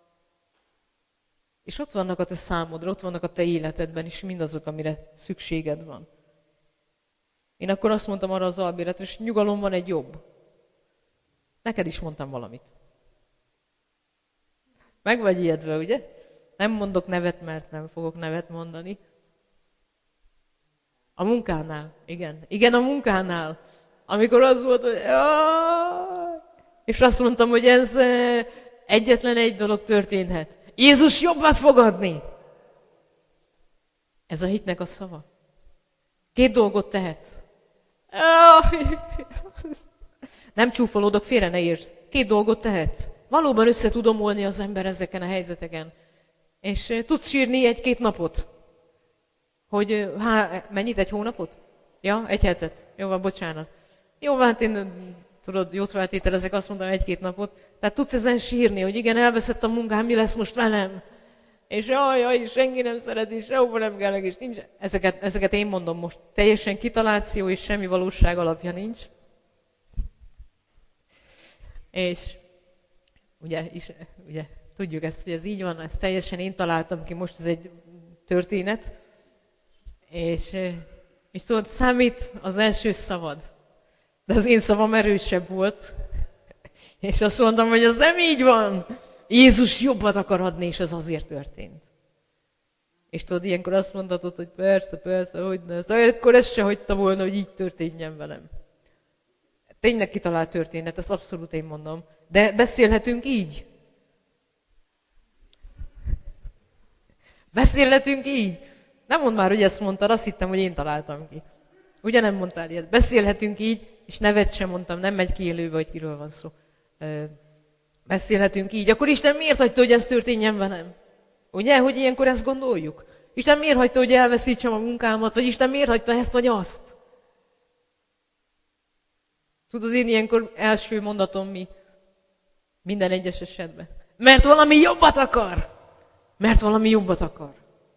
és ott vannak a te számodra, ott vannak a te életedben is mindazok, amire szükséged van. Én akkor azt mondtam arra az albéletre, és nyugalom van egy jobb. Neked is mondtam valamit. Meg vagy ijedve, ugye? Nem mondok nevet, mert nem fogok nevet mondani. A munkánál, igen. Igen, a munkánál. Amikor az volt, hogy jaj, és azt mondtam, hogy ez egyetlen egy dolog történhet. Jézus jobbat fog adni. Ez a hitnek a szava. Két dolgot tehetsz. Nem csúfolódok, félre ne értsd. Két dolgot tehetsz. Valóban össze tudom olni az ember ezeken a helyzeteken. És tudsz sírni egy-két napot. Hogy há, mennyit? Egy hónapot? Ja, egy hetet. Jó van, bocsánat. Jó van, hát én tudod, jót feltételezek, azt mondom egy-két napot. Tehát tudsz ezen sírni, hogy igen, elveszett a munkám, mi lesz most velem? És jaj, jaj, senki nem szeret, és sehova nem kellek, és nincs. Ezeket, ezeket én mondom most. Teljesen kitaláció, és semmi valóság alapja nincs. És ugye, is, ugye tudjuk ezt, hogy ez így van, ezt teljesen én találtam ki, most ez egy történet. És, és tudod, számít az első szavad. De az én szavam erősebb volt. És azt mondtam, hogy ez nem így van. Jézus jobbat akar adni, és ez azért történt. És tudod, ilyenkor azt mondhatod, hogy persze, persze, hogy ne. De akkor ezt se hagyta volna, hogy így történjen velem. Tényleg kitalált történet, ezt abszolút én mondom. De beszélhetünk így. Beszélhetünk így. Nem mondd már, hogy ezt mondtad, azt hittem, hogy én találtam ki. Ugye nem mondtál ilyet? Beszélhetünk így, és nevet sem mondtam, nem megy ki élőbe, hogy kiről van szó. Beszélhetünk így. Akkor Isten miért hagyta, hogy ez történjen velem? Ugye, hogy ilyenkor ezt gondoljuk? Isten miért hagyta, hogy elveszítsem a munkámat? Vagy Isten miért hagyta ezt vagy azt? Tudod, én ilyenkor első mondatom mi? Minden egyes esetben. Mert valami jobbat akar! Mert valami jobbat akar.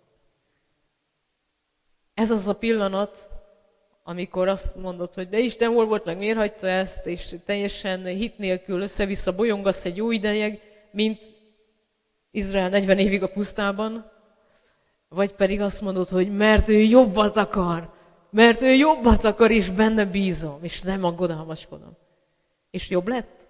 Ez az a pillanat, amikor azt mondod, hogy de Isten hol volt, meg miért hagyta ezt, és teljesen hit nélkül össze-vissza bolyongasz egy jó idejeg, mint Izrael negyven évig a pusztában, vagy pedig azt mondod, hogy mert ő jobbat akar, mert ő jobbat akar, és benne bízom, és nem aggodalmaskodom. És jobb lett?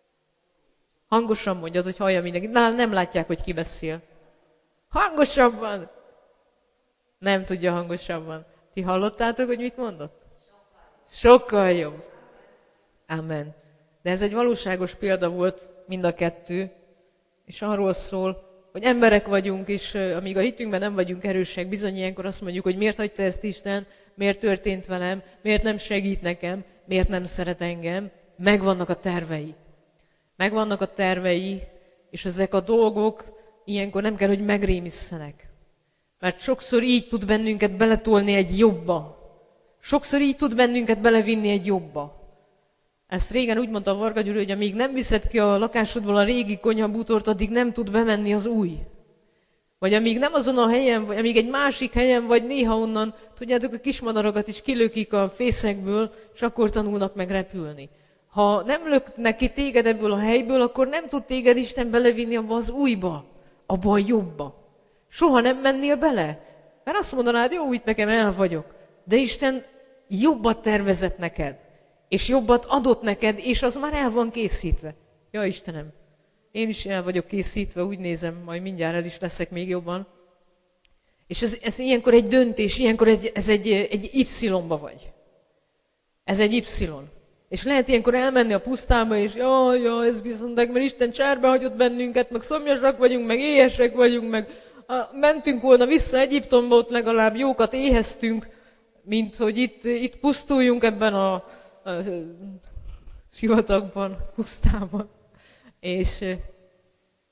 Hangosan mondjad, hogy hallja mindenki. Nál nem látják, hogy ki beszél. Hangosabban! Nem tudja hangosabban. Ti hallottátok, hogy mit mondott? Sokkal jobb. Amen. De ez egy valóságos példa volt mind a kettő, és arról szól, hogy emberek vagyunk, és amíg a hitünkben nem vagyunk erősek, bizony ilyenkor azt mondjuk, hogy miért hagyta ezt Isten, miért történt velem, miért nem segít nekem, miért nem szeret engem. Megvannak a tervei. Megvannak a tervei, és ezek a dolgok ilyenkor nem kell, hogy megrémisszenek. Mert sokszor így tud bennünket beletolni egy jobba. Sokszor így tud bennünket belevinni egy jobba. Ezt régen úgy mondta a Varga Gyuri, hogy amíg nem viszed ki a lakásodból a régi konyhabútort, addig nem tud bemenni az új. Vagy amíg nem azon a helyen, vagy amíg egy másik helyen, vagy néha onnan, tudjátok, a kismadarakat is kilökik a fészekből, és akkor tanulnak meg repülni. Ha nem löknek ki téged ebből a helyből, akkor nem tud téged Isten belevinni abba az újba, abba a jobba. Soha nem mennél bele. Mert azt mondanád, jó, itt nekem el vagyok. De Isten jobbat tervezett neked. És jobbat adott neked, és az már el van készítve. Ja, Istenem, én is el vagyok készítve, úgy nézem, majd mindjárt el is leszek még jobban. És ez, ez ilyenkor egy döntés, ilyenkor egy, ez egy, egy Y-ba vagy. Ez egy Y. És lehet ilyenkor elmenni a pusztába, és jaj, jaj, ez viszont, mert Isten cserbe hagyott bennünket, meg szomjasak vagyunk, meg éhesek vagyunk, meg a, mentünk volna vissza Egyiptomba, ott legalább jókat éheztünk, mint hogy itt, itt pusztuljunk ebben a, a, a sivatagban, pusztában. És,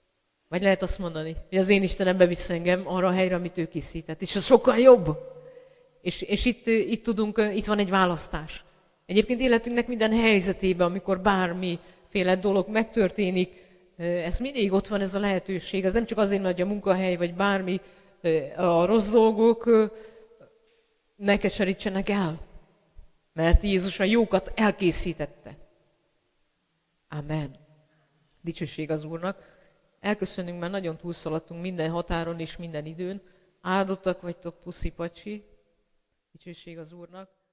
Vagy lehet azt mondani, hogy az én Istenem bevisz engem arra a helyre, amit ő készített. És az sokkal jobb. És, és itt, itt tudunk, itt van egy választás. Egyébként életünknek minden helyzetében, amikor bármiféle dolog megtörténik, ez mindig ott van ez a lehetőség. Ez nem csak azért, hogy a munkahely, vagy bármi, a rossz dolgok ne keserítsenek el. Mert Jézus a jókat elkészítette. Amen. Dicsőség az Úrnak. Elköszönünk, mert nagyon túlszaladtunk minden határon és minden időn. Áldottak vagytok, puszi pacsi. Dicsőség az Úrnak.